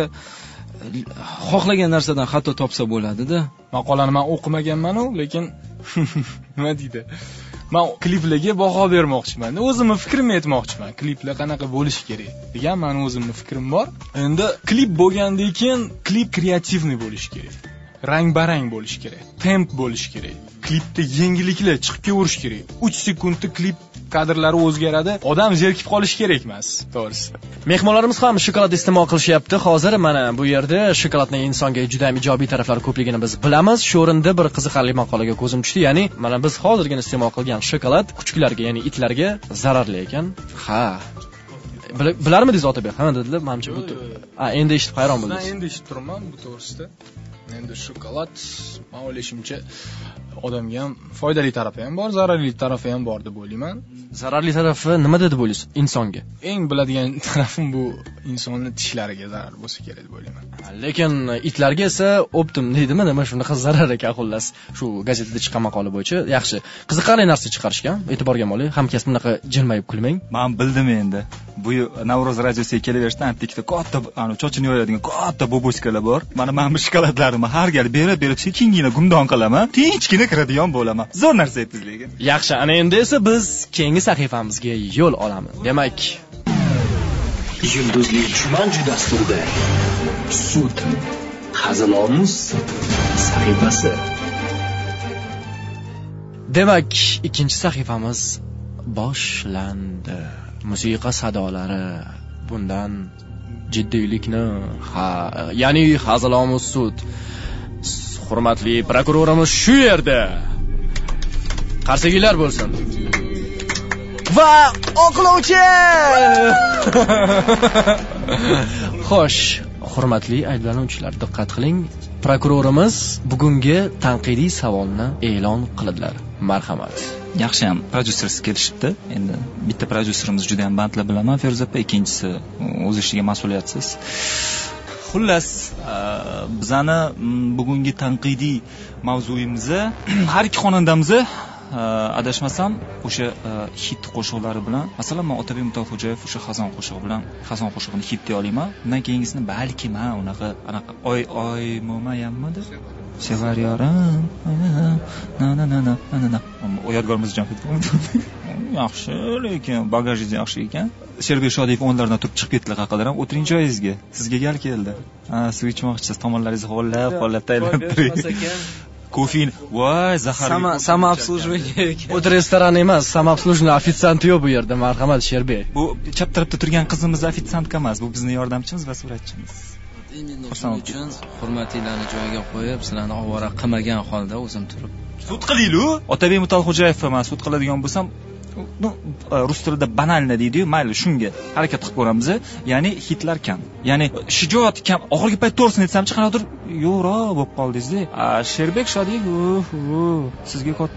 xohlagan narsadan xato topsa bo'ladi-da. Maqolani men o'qimaganman-ku, lekin nima deydi? Men kliplarga baho bermoqchiman. O'zimning fikrimni aytmoqchiman. Kliplar qanaqa bo'lishi kerak degan meni o'zimning fikrim bor. Endi klip bo'lgandan keyin klip kreativniy bo'lishi kerak. Rang-barang bo'lishi kerak. Temp bo'lishi kerak. Klipda yengilliklar chiqib keverish kerak. uch sekundda klip kadrlari o'zgaradi. Odam zerikib qolishi kerak emas, to'g'risi. Mehmonlarimiz ham shokolad iste'mol qilishyapti. Hozir mana bu yerda shokoladning insonga juda ham ijobiy taraflari ko'pligini biz bilamiz. Shu o'rinda bir qiziqarli maqolaga ko'zim tushdi. Ya'ni mana biz hozirgina iste'mol qilgan shokolad kuchuklarga, ya'ni itlarga zararli ekan. Ha. Bilarmidingiz Otabek? Ha, dedilar. Menimcha bu. Ha, endi eshitib hayron bo'ldingiz. Men endi eshitib turibman bu to'g'risida. Endi shokolad, men o'ylashimcha, odamga ham foydali tarafi ham bor, zararli tarafi ham bor deb o'ylayman. Zararli tarafi nima deb o'ylaysiz insonga? Eng biladigan tarafim bu insonning tishlariga zarar bo'lsa kerak deb o'ylayman. Lekin itlarga esa optim deydimi, nima shunaqa zarar ekan xullas. Shu gazetada chiqqan maqola bo'yicha yaxshi. Qiziqarli narsa chiqarishgan. E'tiborga oling. Hamkasb bunaqa jilmayib kulmang. Men bildim endi. Bu Navro'z radiosiga kelaverishdan antikda katta, ana chochini yoyadigan katta boboskalar bor. Mana men bu shokoladlarni har gal berib-berib sekingina gumdon qilaman. Tinchgina kiradigan bo'laman. Zo'r narsa aytdingiz lekin. Yaxshi, ana endi esa biz keyingi sahifamizga yo'l olamiz. Demak, Yulduzli Jumanji dasturida sud hazilomuz sahifasi. Demak, ikkinchi sahifamiz boshlandi. Musiqa sadolari bundan jiddiylikni, ha, ya'ni hazilomuz sud. Hurmatli prokurorimiz shu yerda. Qarsagilar bo'lsin. Va oqlovchi! Xo'sh, hurmatli ayblanuvchilar, diqqat qiling. Prokurorimiz bugungi tanqidiy savolni e'lon qildilar. Marhamat. Yaxshi ham prodyusersiz kelishibdi. Endi bitta prodyuserimiz juda ham bandlar bilaman, Feruza opa, ikkinchisi o'z ishiga mas'uliyatsiz. Xullas, bizani bugungi tanqidiy mavzuyimizni har ikki xonandamizni adashmasam o'sha hit qo'shiqlari bilan, masalan, men Otabek Mutalxo'jayev o'sha Xazon qo'shig'i bilan Xazon qo'shig'ini hit deya olaman. Undan keyingisini balki men unaqa anaqa oy oy mo'mayammidi? Sevar yorim. Na na na na na na. O yodgorimiz jon. Yaxshi, lekin bagajingiz yaxshi ekan. Sherbek Shodiyev o'nlardan turib chiqib ketdilar haqida ham o'tiring joyingizga. Sizga gal keldi. Ha, suv ichmoqchisiz, tomonlaringizni hollab, hollab tayyorlab turing. Kofein, voy, zahar. Sama sama obsluživание. O't restoran emas, sama obsluživание ofitsianti yo'q bu yerda. Marhamat, Sherbek. Bu chap tarafda turgan qizimiz ofitsiantka emas, bu bizning yordamchimiz va suratchimiz. Shuning uchun hurmatlilarni joyiga qo'yib, sizlarni ovora qilmagan holda o'zim turib sud qiling-lu. Otabek Mutalxo'jayev men sud qiladigan bo'lsam, ну, rus tilida banalni deydi-yu, mayli shunga harakat qilib ko'ramiz. Ya'ni hitlar kam. Ya'ni shijoat kam. Oxirgi payt to'g'risini aytsam-chi, qanaqadir yo'qroq bo'lib qoldingiz-da. Sherbek Shodiyev, sizga katta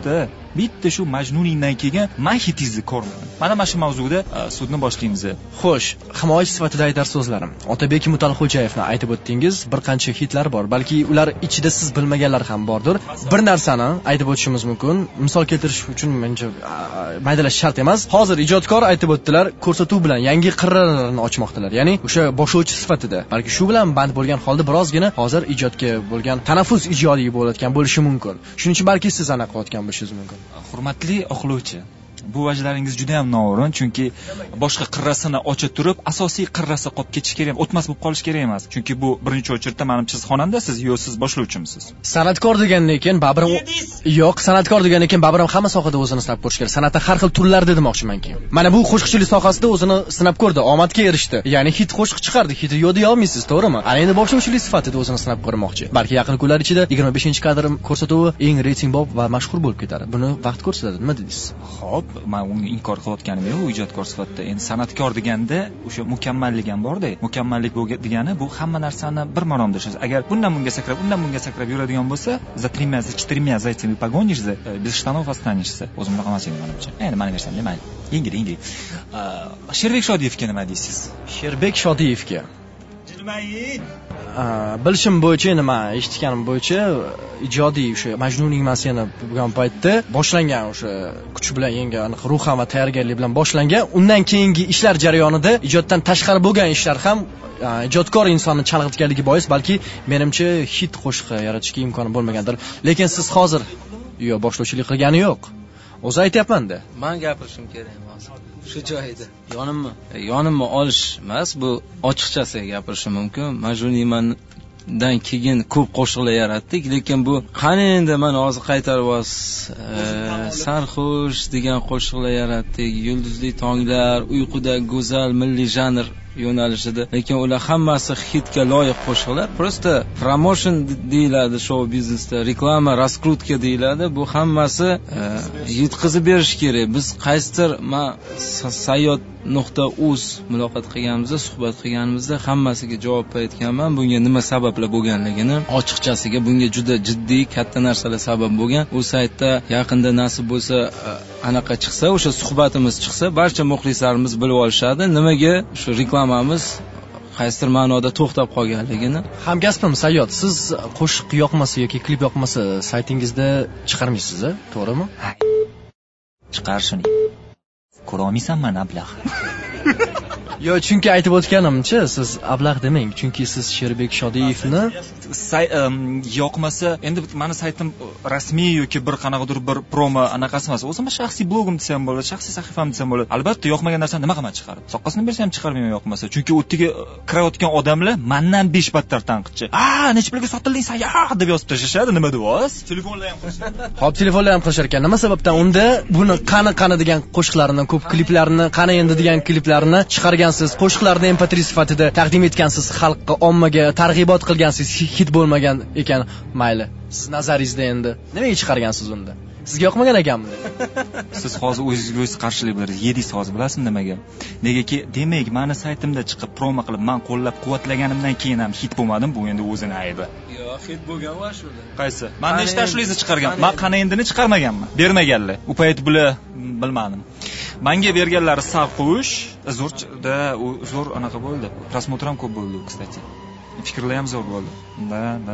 bitta shu majnuningdan keyin man hitingizni ko'rmadim. Mana mana shu mavzuda sudni boshlaymiz. Xo'sh, himoyachi sifatida aytar so'zlarim. Otabek Mutalxo'jayevni aytib o'tdingiz, bir qancha hitlar bor. Balki ular ichida siz bilmaganlar ham bordir. Bir narsani aytib o'tishimiz mumkin. Misol keltirish uchun menimcha maydalash shart emas. Hozir ijodkor aytib o'tdilar, ko'rsatuv bilan yangi qirralarni ochmoqdalar. Ya'ni o'sha boshlovchi sifatida. Balki shu bilan band bo'lgan holda birozgina hozir ijodga bo'lgan tanaffus ijodiy bo'layotgan bo'lishi mumkin. Shuning uchun balki siz aniq qilayotgan bo'lishingiz mumkin. Hurmatli o'quvchi, bu vajlaringiz juda ham noo'rin, chunki boshqa qirrasini ocha turib asosiy qirrasi qolib ketish kerak, o'tmas bo'lib qolish kerak emas. Chunki bu birinchi o'chirda menimcha siz xonandasiz, yo siz boshlovchimisiz. San'atkor degandan keyin Babram yo'q, san'atkor degandan keyin Babram hamma sohada o'zini sinab ko'rish kerak. San'atda har xil turlarda demoqchimanki. Mana bu qo'shiqchilik sohasida o'zini sinab ko'rdi, omadga erishdi. Ya'ni hit qo'shiq chiqardi, hit yo'q deya olmaysiz, to'g'rimi? Ana endi boshlovchilik sifatida o'zini sinab ko'rmoqchi. Balki yaqin kunlar ichida yigirma beshinchi kadr ko'rsatuvi eng reytingbob va mashhur bo'lib ketadi. Buni vaqt ko'rsatadi, nima dedingiz? Xo'p, men uni inkor qilayotganim yo'q, u ijodkor sifatida. Endi san'atkor deganda o'sha mukammallik ham bor-da. Mukammallik degani bu hamma narsani bir maromda ishlaysiz. Agar bundan bunga sakrab, undan bunga sakrab yuradigan bo'lsa, za три месяца, четыре месяца этими погонишь, без штанов останешься. O'zim bunaqa emas endi menimcha. Endi mana bersam, mayli. Yengil, yengil. Sherbek Shodiyevga nima deysiz? Sherbek Shodiyevga bilishim bo'yicha, nima eshitganim bo'yicha ijodiy o'sha Majnuning man seni bo'lgan paytda boshlangan o'sha kuch bilan yangi aniq ruhan va tayyorgarlik bilan boshlangan. Undan keyingi ishlar jarayonida ijoddan tashqari bo'lgan ishlar ham ijodkor insonni chalg'itganligi bois balki menimcha hit qo'shiq yaratishga imkoni bo'lmagandir. Lekin siz hozir yo boshlovchilik qilgani yo'q. O'zi aytayapman-da. Men gapirishim kerak hozir. Shu joyida yonimni yonimni olish emas, bu ochiqchasiga gapirishim mumkin. Majnuniymandan keyin ko'p qo'shiqlar yaratdik, lekin bu qani endi mana hozir qaytarib olasiz. Sarxush degan qo'shiqlar yaratdik, yulduzli tonglar, uyquda go'zal milliy janr yo'nalishida, lekin ular hammasi hitga loyiq qo'shiqlar. Prosta promotion deyiladi show biznesda, reklama, raskrutka deyiladi. Bu hammasi yetkazib berish kerak. Biz qaysidir ma sayyod nuqta uz muloqot qilganimizda, suhbat qilganimizda hammasiga javob aytganman. Bunga nima sabablar bo'lganligini, ochiqchasiga bunga juda jiddiy katta narsalar sabab bo'lgan. U saytda yaqinda nasib bo'lsa anaqa chiqsa, o'sha suhbatimiz chiqsa, barcha muxlislarimiz bilib olishadi. Nimaga shu reklamamiz qaysidir ma'noda to'xtab qolganligini. Hamkasbim Sayyod, siz qo'shiq yoqmasa yoki klip yoqmasa saytingizda chiqarmaysiz, to'g'rimi? Chiqarishini ko'ra olmaysanman, ablah. Yo, chunki aytib o'tganimcha, siz ablah demang, chunki siz Sherbek Shodiyevni yoqmasa, endi meni saytim rasmiy yoki bir qanaqadir bir promo anaqasi emas. O'zim shaxsiy blogim desam bo'ladi, shaxsiy sahifam desam bo'ladi. Albatta yoqmagan narsani nima qilman chiqarib. Soqqasini bersam ham chiqarmayman yoqmasa. Chunki o'ttiga kirayotgan odamlar mendan besh battar tanqidchi. "Ah, necha pulga sotilding sen? Ya!" deb yozib tashlashadi. Nima deysiz? Telefonlar ham qilishadi. Xo'p, telefonlar ham qilishar ekan. Nima sababdan unda buni qani qani degan qo'shiqlarini, ko'p kliplarini, qani endi degan kliplarini chiqargansiz, qo'shiqlarni em pe tri sifatida taqdim etgansiz, xalqqa, ommaga targ'ibot qilgansiz, hit bo'lmagan ekan, mayli. Siz nazaringizda endi nimaga chiqargansiz unda? Sizga yoqmagan ekanmi? Siz hozir o'zingizga o'zingiz qarshilik bilasiz. Yedingiz hozir bilasizmi nimaga? Negaki, demak, meni saytimda chiqib promo qilib, men qo'llab-quvvatlaganimdan keyin ham hit bo'lmadim. Bu endi o'zini aybi. Yo'q, hit bo'lgan va shu. Qaysi? Men nechta ashulazni chiqargan? Men qani endini chiqarmaganman. Bermaganlar. U payt bular bilmadim. Menga berganlari Sarxush, zo'rda, u zo'r anaqa bo'ldi. Prosmotr ham ko'p bo'ldi, kстати. Fikrlar ham zo'r bo'ldi. Da, da.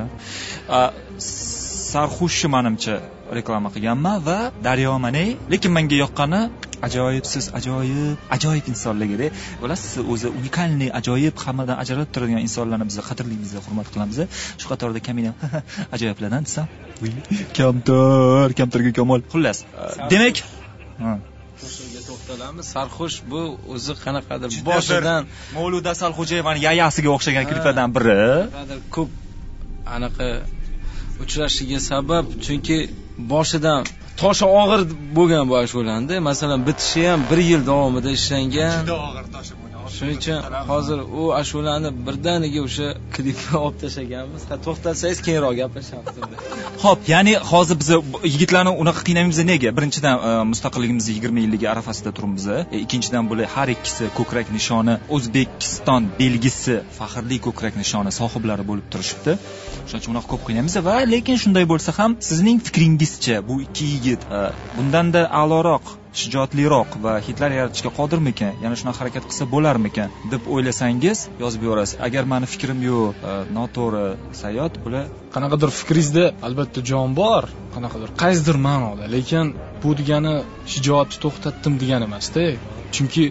Sarxushni menimcha reklama qilganman va Daryo Manay, lekin menga yoqqani ajoyibsiz, ajoyib, ajoyib insonligida. Bilasiz, o'zi unikalniy, ajoyib, hammadan ajralib turadigan insonlarni biz qadrlaymiz, hurmat qilamiz. Shu qatorda kamina ajoyiblardan desam, kamtar, kamtarga kamol. Xullas, demak, ha qo'shiqga to'xtalamiz. Sarxush bu o'zi qanaqadir boshidan Mavluda Salxo'jayevaning yayasiga o'xshagan kliplardan biri. Ko'p anaqa uchrashiga sabab, chunki boshidan toshi og'ir bo'lgan bu ashulanda. Masalan, bitishi ham bir yil davomida ishlangan. Juda og'ir toshi bo'lgan. Shuning uchun hozir u ashulani birdaniga o'sha klipga olib tashlaganmiz. Ha, to'xtatsangiz keyinroq gaplashamiz. Xo'p, ya'ni hozir biz yigitlarni unaqa qiynaymiz nega? Birinchidan mustaqilligimiz yigirma yilligi arafasida turibmiz. E, ikkinchidan bo'lay har ikkisi ko'krak nishoni O'zbekiston belgisi, faxrli ko'krak nishoni sohiblari bo'lib turishibdi. Shuning uchun unaqa ko'p qiynaymiz va lekin shunday bo'lsa ham sizning fikringizcha bu ikki yigit bundanda a'loroq, shijoatliroq va hitlar yaratishga qodirmikan, yana shunaqa harakat qilsa bo'larmikan deb o'ylasangiz yozib yuborasiz. Agar meni fikrim yo'q, noto'g'ri, sayot, bular qanaqadir fikringizda albatta jon bor, qanaqadir qaysidir ma'noda, lekin bu degani shijoatni to'xtatdim degani emas-da. Chunki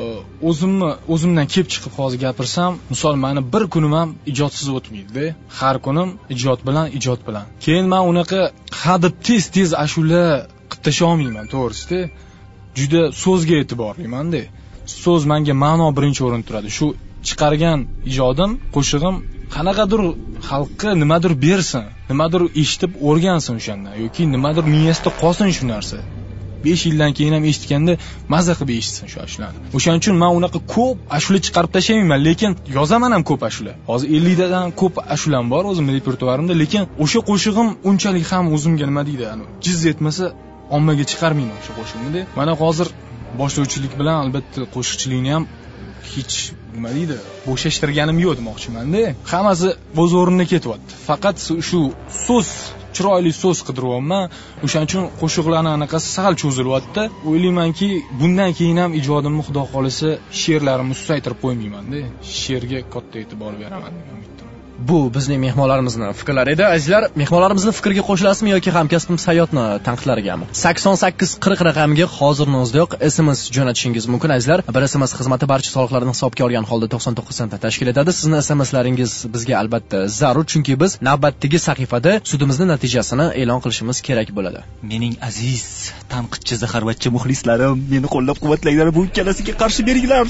o'zimni o'zimdan kelib chiqib hozir gapirsam, misol meni bir kunim ham ijodsiz o'tmaydi-da. Har kunim ijod bilan, ijod bilan. Keyin men unaqa hadib tez-tez ashula qilib tasha olmayman, to'g'risi-da. Juda so'zga e'tiborliman-da. So'z menga ma'no birinchi o'rinda turadi. Shu chiqargan ijodim, qo'shig'im qanaqadir xalqqa nimadir bersin, nimadir eshitib o'rgansin o'shandan yoki nimadir miyasida qolsin shu narsa. besh yildan keyin ham eshitganda mazza qilib eshitsin shu ashulani. O'shaning uchun men unaqa ko'p ashula chiqarib tashlamayman, lekin yozaman ham ko'p ashula. Hozir ellik dan ko'p ashulam bor o'zimning repertuarimda, lekin o'sha qo'shig'im unchalik ham o'zimga nima deydi, ani jiz etmasa ommaga chiqarmayman o'sha qo'shiqni. Mana hozir boshlovchilik bilan albatta qo'shiqchilikni ham hech nima deydi, bo'shashtirganim yo'q demoqchiman-da. Hammasi o'z o'rnida ketyapti. Faqat shu so'z, chiroyli so'z qidiryapman. O'shaning uchun qo'shiqlarning anaqasi sal cho'zilyapti. O'ylaymanki, bundan keyin ham ijodimni xudo xolisa she'rlarimni susaytirib qo'ymayman-da. She'rga katta e'tibor beraman degan umiddaman. Bu bizning mehmonlarimizning fikrlari edi. Azizlar, mehmonlarimizning fikriga qo'shilasizmi yoki hamkasbim Sayotni tanqidlarigami? sakson sakkiz qirq raqamiga hozirning o'zidayoq S M S jo'natishingiz mumkin. Azizlar, bir S M S xizmati barcha soliqlarni hisobga olgan holda to'qson to'qqiz sentni tashkil etadi. Sizning S M Slaringiz bizga albatta zarur, chunki biz navbatdagi sahifada sudimizning natijasini e'lon qilishimiz kerak bo'ladi. Mening aziz tanqidchi zaharvatchi muxlislarim, meni qo'llab-quvvatlanglar, bu ikkalasiga qarshi beringlar.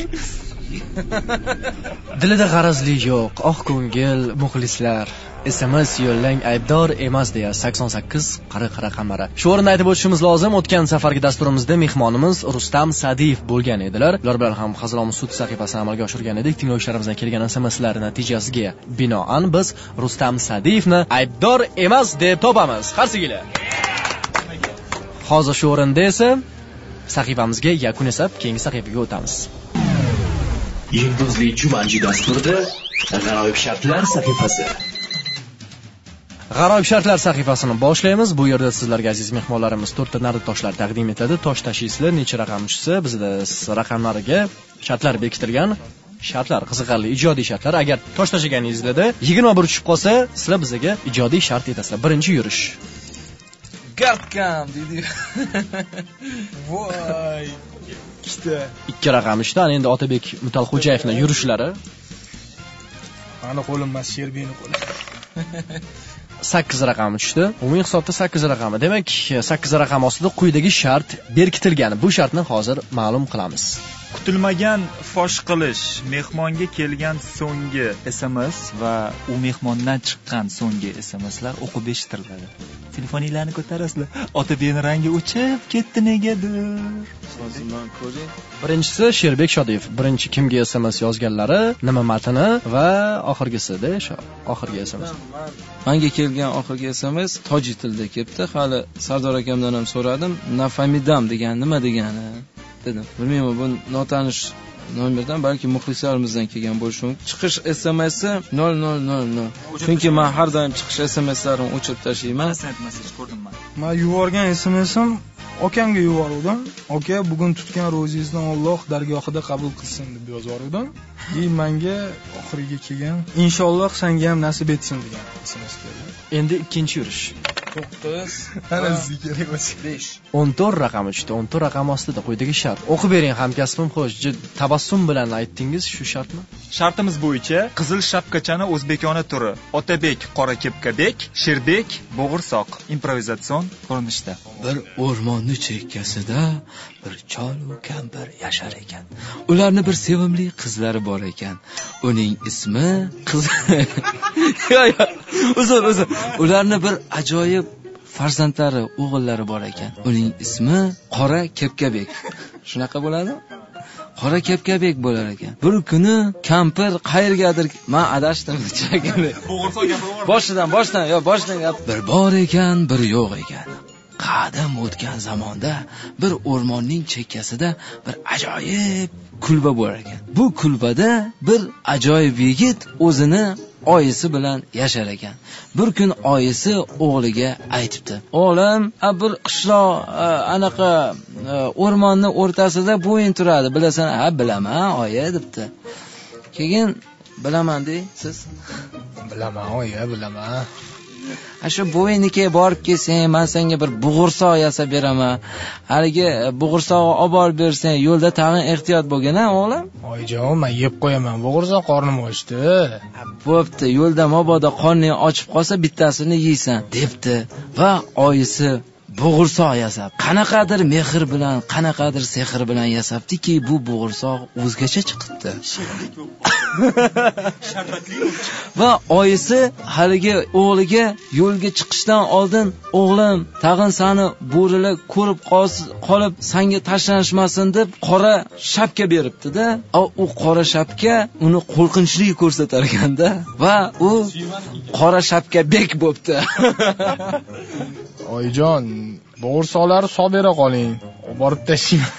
Dilida g'arazli yo'q, oq ko'ngil muxlislar. S M S yo'llang, aybdor emas deya sakson sakkiz qirq raqamlari. Shu o'rinda aytib o'tishimiz lozim, o'tgan safargi dasturimizda mehmonimiz Rustam Sadiyev bo'lgan edilar. Ular bilan ham Hazilomuz sud sahifasini amalga oshirgan edik. Tinglovchilarimizdan kelgan S M Slar natijasiga binoan biz Rustam Sadiyevni aybdor emas deb topamiz. Qarsigilar. Hozir shu o'rinda esa sahifamizga yakun yasab, keyingi sahifaga o'tamiz. Yulduzli Jumanji dasturida g'aroyib shartlar sahifasi. G'aroyib shartlar sahifasini boshlaymiz. Bu yerda sizlarga aziz mehmonlarimiz to'rtta nardi toshlar taqdim etadi. Tosh tashiysiz, necha raqamchisi bizda raqamlariga shartlar bekitilgan. Shartlar qiziqarli ijodiy shartlar. Agar tosh tashaganingizda yigirma bir tushib qolsa, sizlar bizga ijodiy shart etasizlar. Birinchi yurish. Gartkam deydi. Voy. Ikkita ikki raqam ishdan endi Otabek Mutalxo'jayevning yurishlari. Mani qo'lim emas, Sherbeyning qo'li. sakkiz raqami tushdi. Umumiy hisobda sakkiz raqami. Demak, sakkiz raqam ostida quyidagi shart berkitilgan. Bu shartni hozir ma'lum qilamiz. Kutilmagan fosh qilish, mehmonga kelgan so'nggi S M S va u mehmondan chiqqan so'nggi S M Slar o'qib eshittiriladi. Telefoninglarni ko'tarasizlar. Otabekning rangi o'chib ketdi negadir. Sozimdan ko'ring. Birinchisi Sherbek Shodiyev. Birinchi kimga S M S yozganlari, nima matni va oxirgisida shu oxirgi S M S. Menga kelgan oxirgi S M S tojik tilida kelibdi. Hali Sardor akamdan ham so'radim. Nafamidam degan nima degani dedim. Bilmayman, bu notanish nomerdan, balki muxlislarimizdan kelgan bo'lishi mumkin. Chiqish S M S nol nol nol nol. Chunki men har doim chiqish S M Slarimni o'chirib tashlayman. Mesaj ko'rdim men. Men yuborgan S M S'im akamga yubordim. Aka, bugun tutgan ro'zingizni Alloh dargohida qabul qilsin deb yozgandim. И menga oxiriga kelgan inshaalloh senga ham nasib etsin degan S M S keldi. Endi ikkinchi yurish. to'qqiz ana sizga kerak bo'lsa besh. o'n to'rt raqami tushdi. o'n to'rt raqam ostida quyidagi shart. O'qib bering hamkasbim, xo'sh, tabassum bilan aytdingiz shu shartni. Shartimiz bo'yicha qizil shapkachani o'zbekona turi Otabek qora kepkabek, Sherbek bo'g'irsoq improvizatsion ko'rinishda. Bir o'rmonni chekkasida bir chol va kampir yashar ekan. Ularning bir sevimli qizlari bor ekan. Uning ismi qiz Yo yo, uzr uzr. Ularning bir ajoyib farzandlari, o'g'illari bor ekan. Uning ismi Qora Kepkabek. Shunaqa bo'ladi? qora kepkabek bo'lar ekan. Bir kuni kampir qayergadir, men adashdim chakini. Boshidan, boshidan, yo boshidan gap. Bir bor ekan, bir yo'q ekan. Qadim o'tgan zamonda bir o'rmonning chekkasida bir ajoyib kulba bor ekan. Bu kulbada bir ajoyib yigit o'zini oyisi bilan yashar ekan. Bir kun oyisi o'g'liga aytibdi: "O'g'lim, bir qishloq anaqa o'rmonning o'rtasida bo'yin turadi, bilasan?" "Ha, bilaman, oyi", debdi. Keyin "Bilaman" deysiz? Bilaman, oyi, bilaman. Shu bo'yiniga borib kelsang, men senga bir bug'ursoq yasab beraman. Haligi bug'ursoqni olib borib bersang, yo'lda tag'in ehtiyot bo'lgin-a, o'g'lim. Oyijon, men yeb qo'yaman, bug'ursoq qornim ochdi. Bo'pti, yo'lda mabodo qorning ochib qolsa, bittasini yeysan, debdi. Va oyisi bug'ursoq yasab, qanaqadir mehr bilan, qanaqadir sehr bilan yasabdiki, bu bug'ursoq o'zgacha chiqibdi. Va oyisi haligi o'g'liga yo'lga chiqishdan oldin: "O'g'lim, tag'in seni bo'rilar ko'rib qolib, senga tashlanishmasin" deb qora shapka beribdi-da. U qora shapka uni qo'rqinchli ko'rsatar ekanda va u qora shapka bek bo'pti. Oyijon, bug'ursoqlarni solib bera qoling. Olib borib tashlayman.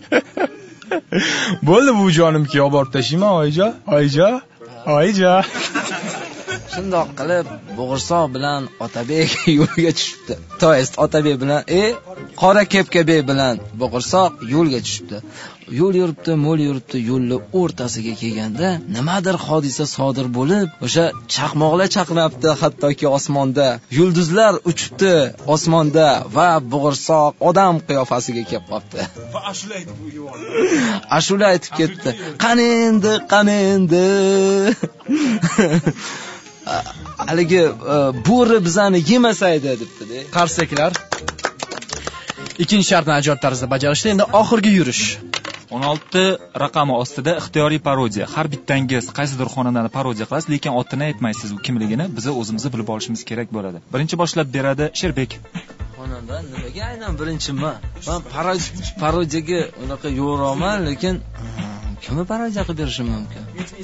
Bo'ldi bu jonimki, olib borib tashlayman, oyijon. Oyijon, oyijon. Shundoq qilib bug'ursoq bilan Otabek yo'lga tushibdi. To'yist Otabek bilan, e, qora kepkabek bilan bug'ursoq yo'lga tushibdi. Yo'l yuribdi, mo'l yuribdi, yo'lning o'rtasiga kelganda nimadir hodisa sodir bo'lib, o'sha chaqmoqlar chaqnabdi, hattoki osmonda yulduzlar uchibdi osmonda va bug'ursoq odam qiyofasiga kelib qoldi. Va ashula aytib bu yo'l. Ashula aytib ketdi. Qani endi, qani endi. Haligi bo'ri bizani yemasaydi debdi-da. Qarseklar ikkinchi shartni ajoyib tarzda bajarishdi. Endi oxirgi yurish. o'n olti raqami ostida ixtiyoriy parodiya. Har bittangiz qaysidir xonandani parodiya qilasiz, lekin otini aytmaysiz, u kimligini biz o'zimiz bilib olishimiz kerak bo'ladi. Birinchi boshlab beradi Sherbek. Xonanda nimaga aynan birinchiman? Men parodiyaga unaqa yo'qroman, lekin kimni parodiya qilib berishim mumkin?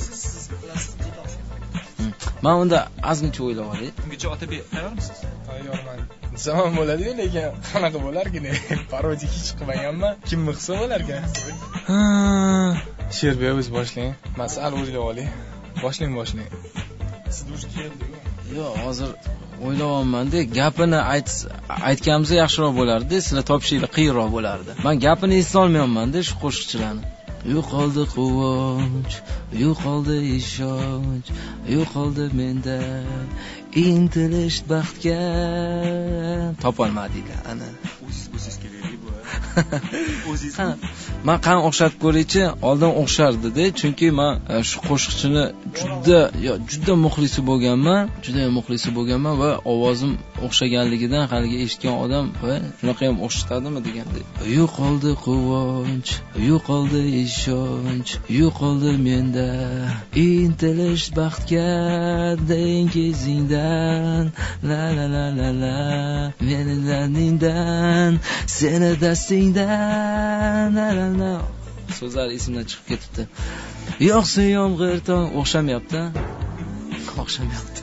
Men unda ozgincha o'ylab olay. Ungacha Otabek tayyormisiz? Tayyorman. Zaman bo'ladi-yu, lekin qanaqa bo'larkin? Parodiya hech qilmaganman. Kim mixsa bo'larkan? Ha, Sherbek o'z boshlang. Masal o'ylab olay. Boshlang, boshlang. Siz o'zi keldi-ku. Yo'q, hozir o'ylayapman-da, gapini aytganimizda yaxshiroq bo'lardi, sizlar topishinglar qiyinroq bo'lardi. Men gapini eslolmayapman-da shu qo'shiqchilarni. Yo'qoldi quvonch, yo'qoldi ishonch, yo'qoldi menda intilish baxtga. Topolmadinglar ana. O'zingiz kerak bu. O'zingiz. Men qan o'xshatib ko'raychi, oldin o'xshardi-da, chunki men shu qo'shiqchini juda, yo, juda muxlisi bo'lganman, juda muxlisi bo'lganman va ovozim o'xshaganligidan haliga eshitgan odam va shunaqa ham o'xshatadimi deganda. Yo'qoldi quvonch, yo'qoldi ishonch, yo'qoldi menda intilish baxtga dengizingdan, la la la la la, meni daningdan, seni dastingdan, la la la. So'zlar esimdan chiqib ketibdi. Yo'qsa yomg'ir tong o'xshamayapti. O'xshamayapti.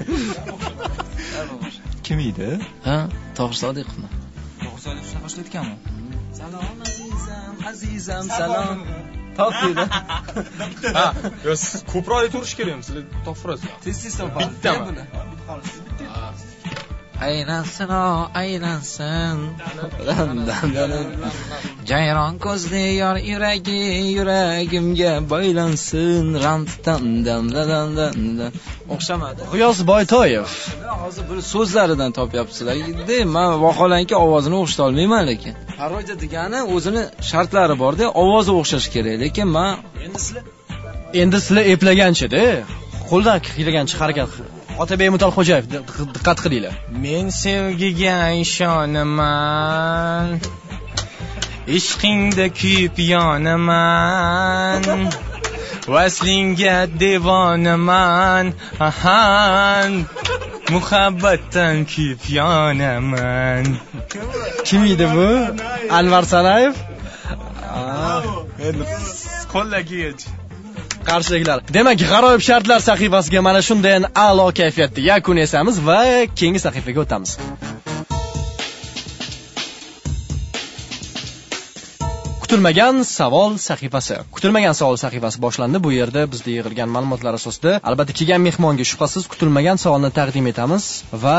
Kim edi? Ha, Tohir Sodiqmi? Tohir Sodiq shunaqa boshlayotganmi? Salom azizam, azizam, salom. Topdi-da. Ha, yo, ko'proq aytirish kerak, sizlar topfirasiz. Tez-tez topadi. Bittami? Aylansin, aylansin. Jayron ko'zli yor yuragi, yuragimga boylansin. Ramdan dam dam dam. O'xshamadi. G'iyos Boytoyev. Hozir bir so'zlaridan topyapsizlar-da, men vaholanki ovozini o'xshata olmayman lekin. Parodiya degani o'zini shartlari bor-da, ovozi o'xshash kerak, lekin men endi sizlar endi sizlar eplagancha-da, qo'ldan kelgancha harakat. Otabek Mutalxo'jayev, diqqat qilinglar. Men sevgiga ishonaman, ishqingda kuyib yonaman, vaslingga devonaman, ahan, muhabbatdan kuyib yonaman. Kim edi bu? Anvar Sanayev? Ah, endi qo'llagich. Qarshiliklar. Demak, g'aroyib shartlar sahifasiga mana shunday a'lo kayfiyatda yakun yasamiz va keyingi sahifaga o'tamiz. Kutilmagan savol sahifasi. Kutilmagan savol sahifasi boshlandi. Bu yerda bizda yig'ilgan ma'lumotlar asosida albatta kelgan mehmonga shubhasiz kutilmagan savolni taqdim etamiz va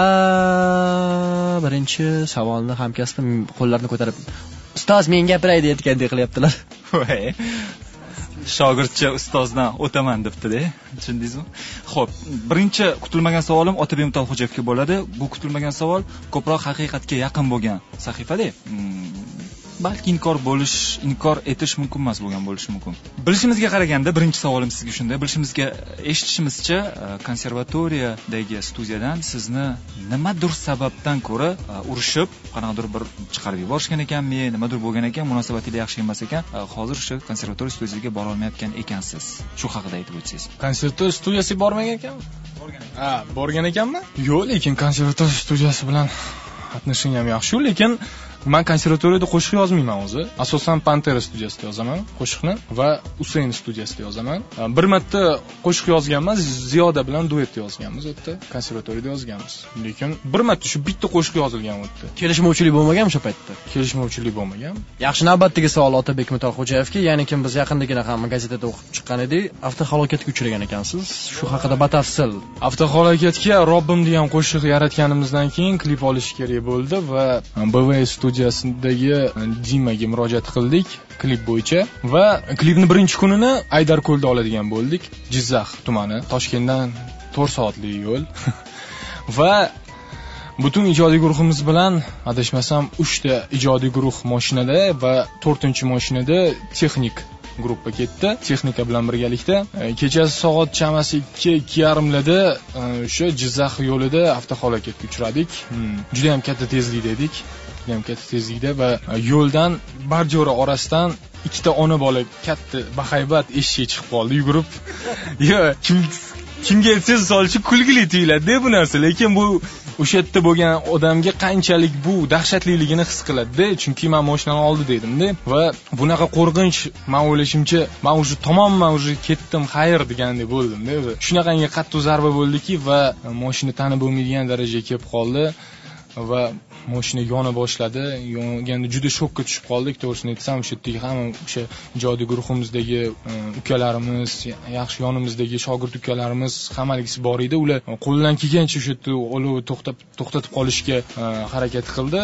birinchi savolni hamkasbim qo'llarini ko'tarib ustoz men gapiray deyotgandek qilyaptilar. Voy. Shogirdcha ustozdan o'taman debdi-da. Tushundingizmi? Xo'p, birinchi kutilmagan savolim Otabek Mutalxo'jayevga bo'ladi. Bu kutilmagan savol ko'proq haqiqatga yaqin bo'lgan sahifada. Hmm. Balki inkor bo'lish, inkor etish mumkin emas bo'lgan bo'lishi mumkin. Bilishimizga qaraganda birinchi savolim sizga shunday. Bilishimizga, eshitishimizcha, konservatoriyadagi studiyadan sizni nimadir sababdan ko'ra urishib, qanaqadir bir chiqarib yuborishgan ekanmi, nimadir bo'lgan ekan, munosabati yaxshi emas ekan. Hozir o'sha konservatoriya studiyasiga bora olmayotgan ekansiz. Shu haqida aytib o'tsangiz. Konservatoriya studiyasiga bormagan ekanmi? Borgan ekan. Ha, borgan ekanmi? Yo'q, lekin konservatoriya studiyasi bilan qatnashing ham yaxshi, lekin men konservatoriyada qo'shiq yozmayman o'zi. Asosan Pantera studiyasida yozaman qo'shiqni va Usayn studiyasida yozaman. Bir marta qo'shiq yozganman, Ziyoda bilan duet yozganmiz o'tda, konservatoriyada yozganmiz. Lekin bir marta shu bitta qo'shiq yozilgan o'tda. Kelishmovchilik bo'lmagan o'sha paytda. Kelishmovchilik bo'lmagan. Yaxshi, navbatdagi savol Otabek Mutalxo'jayevga, ya'ni kim biz yaqindagina ham gazetada o'qib chiqqan edik, avtohalokatga uchragan ekansiz. Shu haqida batafsil. Avtohalokatga Robbim degan qo'shiq yaratganimizdan keyin klip olish kerak bo'ldi va B V studiyasidagi Dimaga murojaat qildik klip bo'yicha va klipni birinchi kunini Aydarko'lda oladigan bo'ldik. Jizzax tumani, Toshkentdan to'rt soatlik yo'l. Va butun ijodiy guruhimiz bilan adashmasam uchta ijodiy guruh mashinada va to'rtinchi mashinada texnik gruppa ketdi. Texnika bilan birgalikda kechasi soat chamasi ikki ikki yarim larda o'sha Jizzax yo'lida avtohalokatga uchradik. Juda ham katta tezlikda edik. Juda ham katta tezlikda va yo'ldan barjora orasidan ikkita ona bola katta bahaybat eshik chiqib qoldi yugurib. Yo, kim kimga aytsangiz solishi kulgili tuyuladi bu narsa, lekin bu o'sha yerda bo'lgan odamga qanchalik bu dahshatliligini his qiladi, chunki men mashinani oldida edim-da va bunaqa qo'rqinch, men o'ylashimcha, men уже tomonman уже ketdim, xayr degandek bo'ldim-da. Shunaqangi qattiq zarba bo'ldiki va mashina tanib bo'lmaydigan darajaga kelib qoldi va mashina yona boshladi. Yonganda juda shokka tushib qoldik. To'g'risini aytsam, o'sha yerdagi hamma o'sha ijodiy guruhimizdagi ukalarimiz, yaxshi yonimizdagi shogird ukalarimiz hammaligisi bor edi. Ular qo'ldan kelgancha o'sha yerda olov to'xtab to'xtatib qolishga harakat qildi.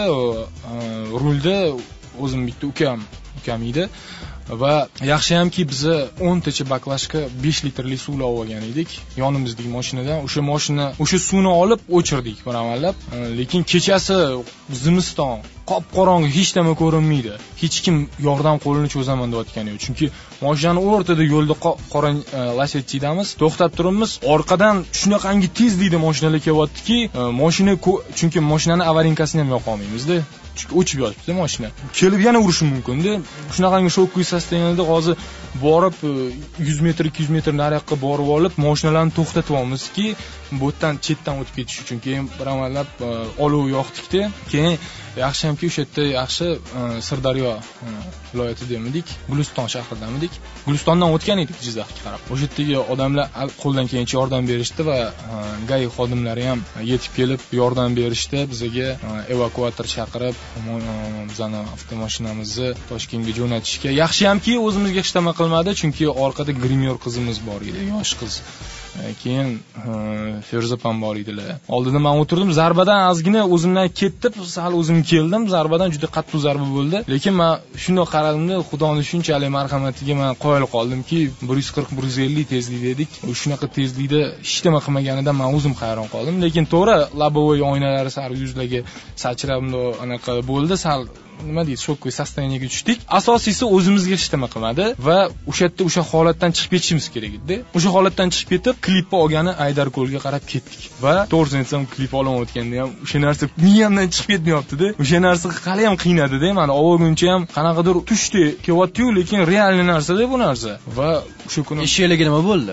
Rulda o'zim bitta ukam, ukam edi. Va yaxshi hamki biz o'n tacha baklashka besh litrli suv olgan edik yonimizdagi mashinadan. O'sha mashina o'sha suvni olib o'chirdik bir amallab. Lekin kechasi zimiston, qop qorong'i, hech nima ko'rinmaydi. Hech kim yordam qo'lini cho'zaman deyotgan yo'q. Chunki mashinani o'rtada yo'lda qora Lacetti'damiz, to'xtab turibmiz. Orqadan shunaqangi tezlikda mashinalar kelyaptiki, mashina chunki mashinani avarinkasini ham yoqa olmaymiz-da. Chunki o'chib yotibdi mashina. Kelib yana urishi mumkin-da. Shunaqangi shokli sosteniyada hozir borib yuz metr ikki yuz metr nariyoqqa borib olib, mashinalarni to'xtatib olmizki, bu yerdan chetdan o'tib ketish uchun. Keyin bir amallab olov yoqdik-da. Keyin yaxshi hamki o'sha yerda yaxshi Sirdaryo viloyatida edik, Guliston shahridamidik. Gulistondan o'tgan edik Jizzaxga qarab. O'sha yerdagi odamlar qo'ldan kelgancha yordam berishdi va G A I xodimlari ham yetib kelib yordam berishdi. Bizga evakuator chaqirib, bizani avtomashinamizni Toshkentga jo'natishga. Yaxshi hamki o'zimizga hech nima qilmadi, chunki orqada grimyor qizimiz bor edi, yosh qiz. Keyin Ferzapam bor edilar. Oldida men o'tirdim, zarbadan ozgina o'zimdan ketib, sal o'zim keldim. Zarbadan juda qattiq zarba bo'ldi. Lekin men shunday qaradimda, Xudoning shunchalik marhamatiga men qoyil qoldimki, bir yuz qirq bir yuz ellik tezlikda edik. Shunaqa tezlikda hech nima qilmaganidan men o'zim hayron qoldim. Lekin to'g'ri, lobovoy oynalari sari yuzlarga sachrabdi, anaqa bo'ldi, sal nima deydi, shokli sosteniyasiga tushdik. Asosiysi o'zimizga hech nima qilmadi va o'sha yerda o'sha holatdan chiqib ketishimiz kerak edi. O'sha holatdan chiqib ketib, klipni olgani Aydarko'lga qarab ketdik. Va to'g'risini aytsam, klip olayotganda ham o'sha narsa miyamdan chiqib ketmayapti-da. O'sha narsa hali ham qiynadi-da. Meni olguncha ham qanaqadir tushdi, kelyapti-yu, lekin real narsa-da bu narsa. Va o'sha kuni eshiklarga nima bo'ldi?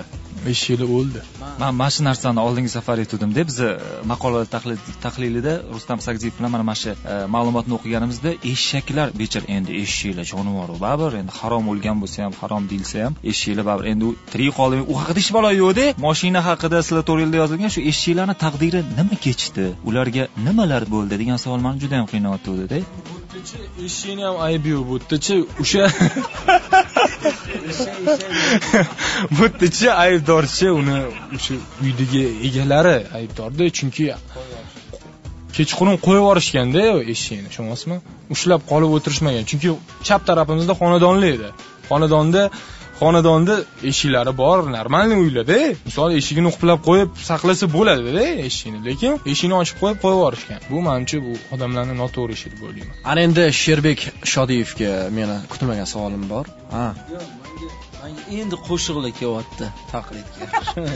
besh yili o'ldi. Men mana shu narsani oldingi safar aytdim-da, biz maqola tahlilida Rustam Sagziyev bilan mana shu ma'lumotni o'qiganimizda eshaklar bechir endi eshaklar jonivor baribir, endi harom o'lgan bo'lsa ham, harom deyilsa ham eshaklar baribir endi tirik qoldi. U haqida hech balo yo'q-da. Mashina haqida sizlar to'g'rilda yozilgan shu eshaklarning taqdiri nima kechdi? Ularga nimalar bo'ldi degan savol meni juda ham qiynayotdi-da. Eshakni ham aybi yo'q bu yerda-chi, o'sha bu yerda-chi aybdorchi uni o'sha uydagi egalari aybdorda, chunki kechqurun qo'yib yuborishganda eshakni, tushunasizmi? Ushlab qolib o'tirishmagan, chunki chap tarafimizda xonadonli edi. Xonadonda xonadonda eshiklari bor, normalniy uylarda. Misol eshigini uqlab qo'yib saqlasa bo'ladi-da eshikni, lekin eshikni ochib qo'yib qo'yib yuborishgan. Bu menimcha bu odamlarning noto'g'ri ishi deb o'ylayman. Ana endi Sherbek Shodiyevga meni kutilmagan savolim bor. Ha. Endi qo'shiqlar kelyapti taqlidga.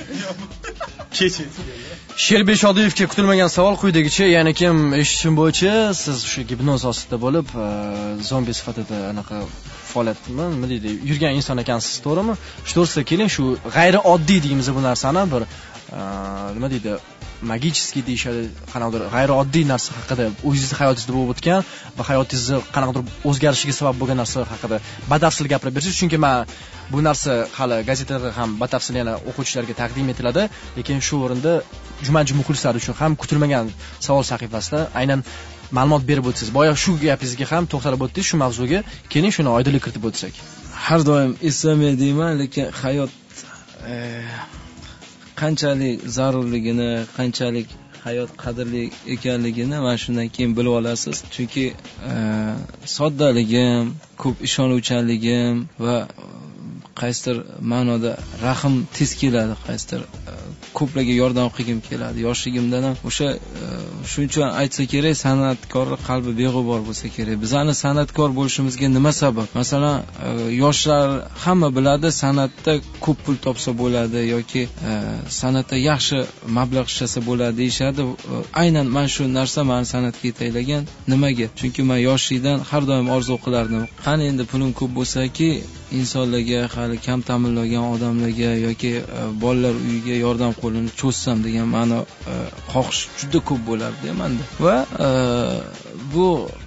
Keching. Sherbek Shodiyevga kutilmagan savol quyidagicha, ya'ni kim eshitishim bo'yicha siz shu gipnoz ostida bo'lib, zombi sifatida anaqa faoliyatmi, nima deydi, yurgan inson ekansiz, to'g'rimi? Shu to'g'risida keling, shu g'ayri oddiy deymiz bu narsani, bir nima deydi, magicheskiy deyishadi, qanaqadir g'ayri oddiy narsa haqida, o'zingiz hayotingizda bo'lib o'tgan va hayotingizni qanaqadir o'zgarishiga sabab bo'lgan narsa haqida batafsil gapirib bersangiz, chunki men bu narsa hali gazetada ham batafsil yana o'quvchilarga taqdim etiladi, lekin shu o'rinda juma-jum muxlislar uchun ham kutilmagan savol sahifasida aynan ma'lumot berib o'tsangiz. Boya shu gapingizga ham to'xtalib o'tdingiz, shu mavzuga keling, shuni oydinlik kiritib o'tsak. Har doim eslamay deyman, lekin hayot e, qanchalik zarurligini, qanchalik hayot qadrli ekanligini mana shundan keyin bilib olasiz. Chunki e, soddaligim, ko'p ishonuvchanligim va qaysidir ma'noda rahim tez keladi, qaysidir ko'plarga yordam qilgim keladi. Yoshligimdan ham o'sha shuning uchun aytsa kerak, san'atkorlar qalbi beg'ubor bo'lsa kerak. Bizani san'atkor bo'lishimizga nima sabab? Masalan, yoshlar hamma biladi, san'atda ko'p pul topsa bo'ladi yoki san'atda yaxshi mablag' ishlasa bo'ladi deyshadi. Aynan mana shu narsa meni san'atga yetaklagan. Nimaga? Chunki men yoshlikdan har doim orzu qilardim. Qani endi pulim ko'p bo'lsa-ki, insonlarga, hali kam ta'minlangan odamlarga yoki bolalar uyiga yordam qo'lini cho'zsam degan ma'no xohish juda ko'p bo'lardi menda. Va bu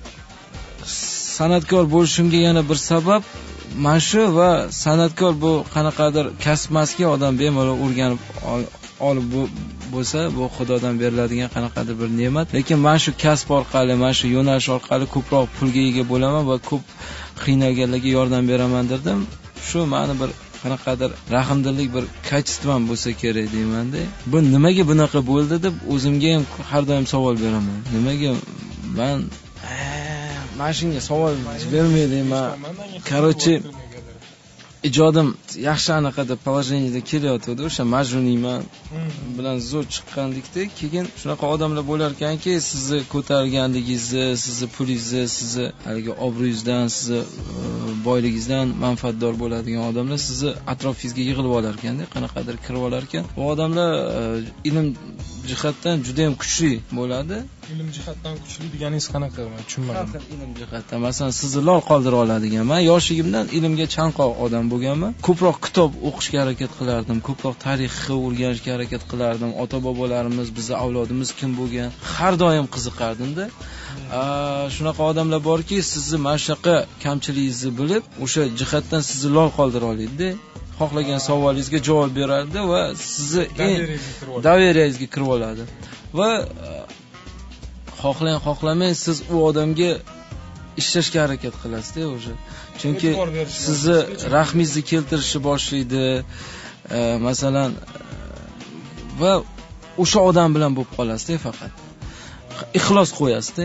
san'atkor bo'lishimga yana bir sabab mana shu, va san'atkor bu qanaqadir kasb emaski, odam bemalol o'rganib olib bo'lsa, bu Xudodan beriladigan qanaqadir bir ne'mat. Lekin mana shu kasb orqali, mana shu yo'nalish orqali ko'proq pulga ega bo'laman va ko'p qiynalganlarga yordam beraman dedim. Shu ma'ni bir qanaqadir rahmdillik bir kачеством bo'lsa kerak deymanda. Bu nimaga bunaqa bo'ldi deb o'zimga ham har doim savol beraman. Nimaga men mana shunga savol bermayman. Короче, ijodim yaxshi anaqada положениеda kelyotdi. O'sha majnuniyman bilan zo'r chiqqandikda, keyin shunaqa odamlar bo'lar ekanki, sizni ko'targanligingizni, sizni pulingizni, sizni haligi obro'yingizdan, sizni boyligingizdan manfaatdor bo'ladigan odamlar sizni atrofingizga yig'ilib olar ekanda, qanaqadir kirib olar ekan. Bu odamlar ilm jihatdan juda ham kuchli bo'ladi. Ilm jihatdan kuchli deganingiz qanaqa? Men tushunmadim. Ilm jihatdan, masalan, sizni lol qoldira oladigan. Men yoshligimdan ilmga chanqoq odam bo'lganman. Ko'proq kitob o'qishga harakat qilardim, ko'proq tarixni o'rganishga harakat qilardim. Ota-bobolarimiz, bizning avlodimiz kim bo'lgan, har doim qiziqardim-da. Shunaqa odamlar borki, sizni mana shunaqa kamchiligingizni bilib, o'sha jihatdan sizni lol qoldira oladi-da. Xohlagan savolingizga javob beradi va sizni daveriyangizga kirib oladi. Va xohlang xohlamang siz u odamga ishlashga harakat qilasiz-da o'sha. Chunki sizni rahmingizni keltirishni boshlaydi, masalan, va o'sha odam bilan bo'lib qolasiz-da, faqat ixlos qo'yasiz-da.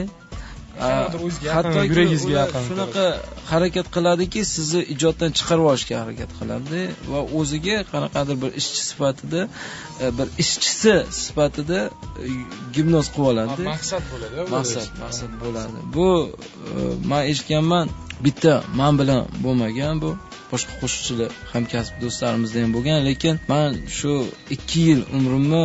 Hatto yuragingizga yaqin shunaqa harakat qiladiki, sizni ijoddan chiqarib olishga harakat qiladi va o'ziga qanaqadir bir ishchi sifatida, bir ishchisi sifatida gipnoz qilib oladi. Maqsad bo'ladi. Maqsad, maqsad bo'ladi. Bu men eshitganman, bitta men bilan bo'lmagan bu. Boshqa qo'shiqchilar, hamkasb do'stlarimizda ham bo'lgan, lekin men shu ikki yil umrimni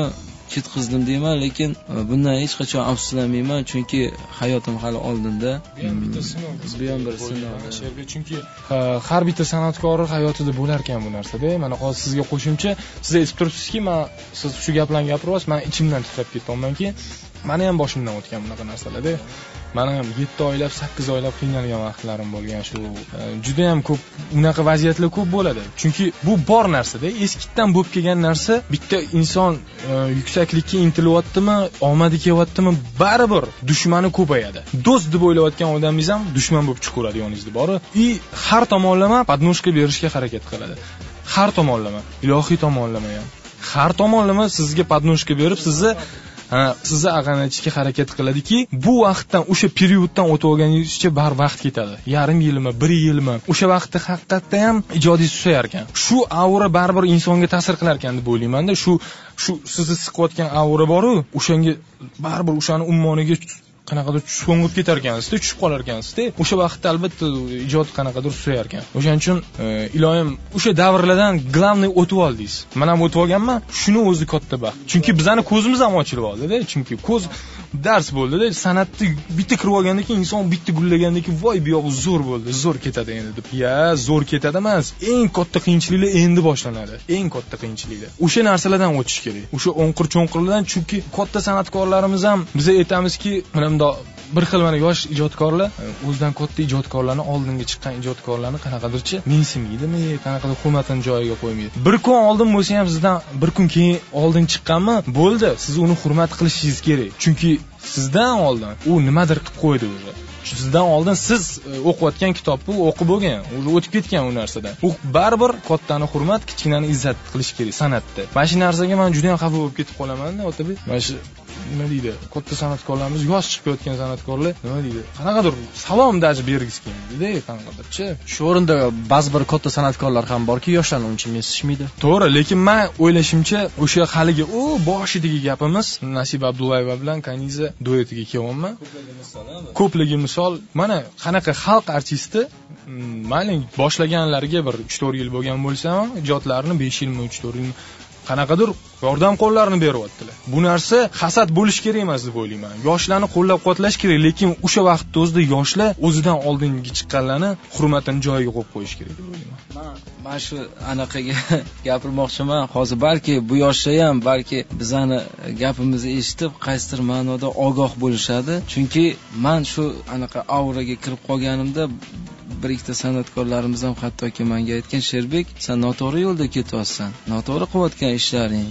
ketqizdim deyman, lekin bundan hech qachon afsuslanmayman, chunki hayotim hali oldinda. Bu ham bitta sinov. Bu ham bir sinov. Chunki har bitta san'atkorning hayotida bo'lar ekan bu narsada. Mana hozir sizga qo'shimcha, siz aytib turibsizki, men siz shu gaplarni gapiryapsiz, men ichimdan titrab ketyapmanki, meni ham boshimdan o'tgan bunaqa narsalarda. Meni ham yetti oylab, sakkiz oylab qiynalgan vaqtlarim bo'lgan. Shu juda ham ko'p unaqa vaziyatlar ko'p bo'ladi. Chunki bu bor narsada, eskitdan bo'lib kelgan narsa, bitta inson yuksaklikka intilyaptimi, omadi kelyaptimi, baribir dushmani ko'payadi. Do'st deb o'ylayotgan odamingiz ham dushman bo'lib chiqaveradi yoningizda bori. I har tomonlama podnoshka berishga harakat qiladi. Har tomonlama, ilohiy tomonlama ham. Har tomonlama sizga podnoshka berib, sizni ha, sizni ag'anatishga harakat qiladiki, bu vaqtdan, o'sha perioddan o'tib olganingizcha bar vaqt ketadi. Yarim yilmi, bir yilmi, o'sha vaqtda haqiqatda ham ijodiy susayar ekan. Shu aura baribir insonga ta'sir qilar ekan deb o'ylayman-da. Shu shu sizni siqayotgan aura bor-ku, o'shanga baribir o'shani ummoniga qanaqadir so'ngib ketar ekansiz-da, tushib qolar ekansiz-da. O'sha vaqtda albatta ijod qanaqadir susayar ekan. O'shaning uchun iloyim o'sha davrlardan glavniy o'tib oldingiz. Men ham o'tib olganman. Shuni o'zi katta baxt. Chunki bizani ko'zimiz ham ochilib oldi-da. Chunki ko'z dars bo'ldi-da. San'atni bitta kirib olgandan keyin inson bitta gullagandan keyin voy bu yoq zo'r bo'ldi, zo'r ketadi endi deb. Ya, zo'r ketadi emas. Eng katta qiyinchiliklar endi boshlanadi. Eng katta qiyinchiliklar. O'sha narsalardan o'tish kerak. O'sha o'nqir-cho'nqirlardan, chunki katta san'atkorlarimiz ham biz aytamizki, mana bir xil mana yosh ijodkorlar o'zidan katta ijodkorlarni oldinga chiqqan ijodkorlarni qanaqadirchi mensimaydimi, qanaqadir hurmatini joyiga qo'ymaydi. Bir kun oldin bo'lsa ham sizdan bir kun keyin oldin chiqqanmi, bo'ldi, siz uni hurmat qilishingiz kerak. Chunki sizdan oldin u nimadir qilib qo'ydi o'zi. Sizdan oldin siz o'qiyotgan kitobni o'qib bo'lgan, o'zi o'tib ketgan u narsadan. U baribir kattani hurmat, kichkinani izzat qilish kerak san'atda. Mana shu narsaga men juda ham xafa bo'lib ketib qolaman-da, Otabek. Mana shu nima deydi? Katta san'atkorlarimiz, yosh chiqib ketgan san'atkorlar nima deydi? Qanaqadir salom daji bergisi keldi-da, qanaqadirchi. Shu o'rinda ba'zi bir katta san'atkorlar ham borki, yoshlarni uncha mensishmaydi. To'g'ri, lekin men o'ylashimcha, o'sha haligi u boshidagi gapimiz Nasiba Abdullayeva bilan Kaniza duetiga kelyapman. Ko'pligi misol, mana qanaqa xalq artisti, mayli boshlaganlariga bir uch to'rt yil bo'lgan bo'lsa ham, ijodlarini besh yilmi, uch to'rt yil qanaqadir yordam qo'llarini beryaptilar. Bu narsa hasad bo'lish kerak emas deb o'ylayman. Yoshlarni qo'llab-quvvatlash kerak, lekin o'sha vaqtda o'zida yoshlar o'zidan oldinga chiqqanlarni hurmatini joyiga qo'yib qo'yish kerak deb o'ylayman. Men shu anaqaga gapirmoqchiman. Hozir balki bu yoshlar ham balki bizani gapimizni eshitib qaysidir ma'noda ogoh bo'lishadi. Chunki men shu anaqa auraga kirib qolganimda bir ikkita san'atkorlarimiz ham hattoki menga aytgan, Sherbek, sen noto'g'ri yo'lda ketyapsan. Noto'g'ri qilayotgan ishlaring.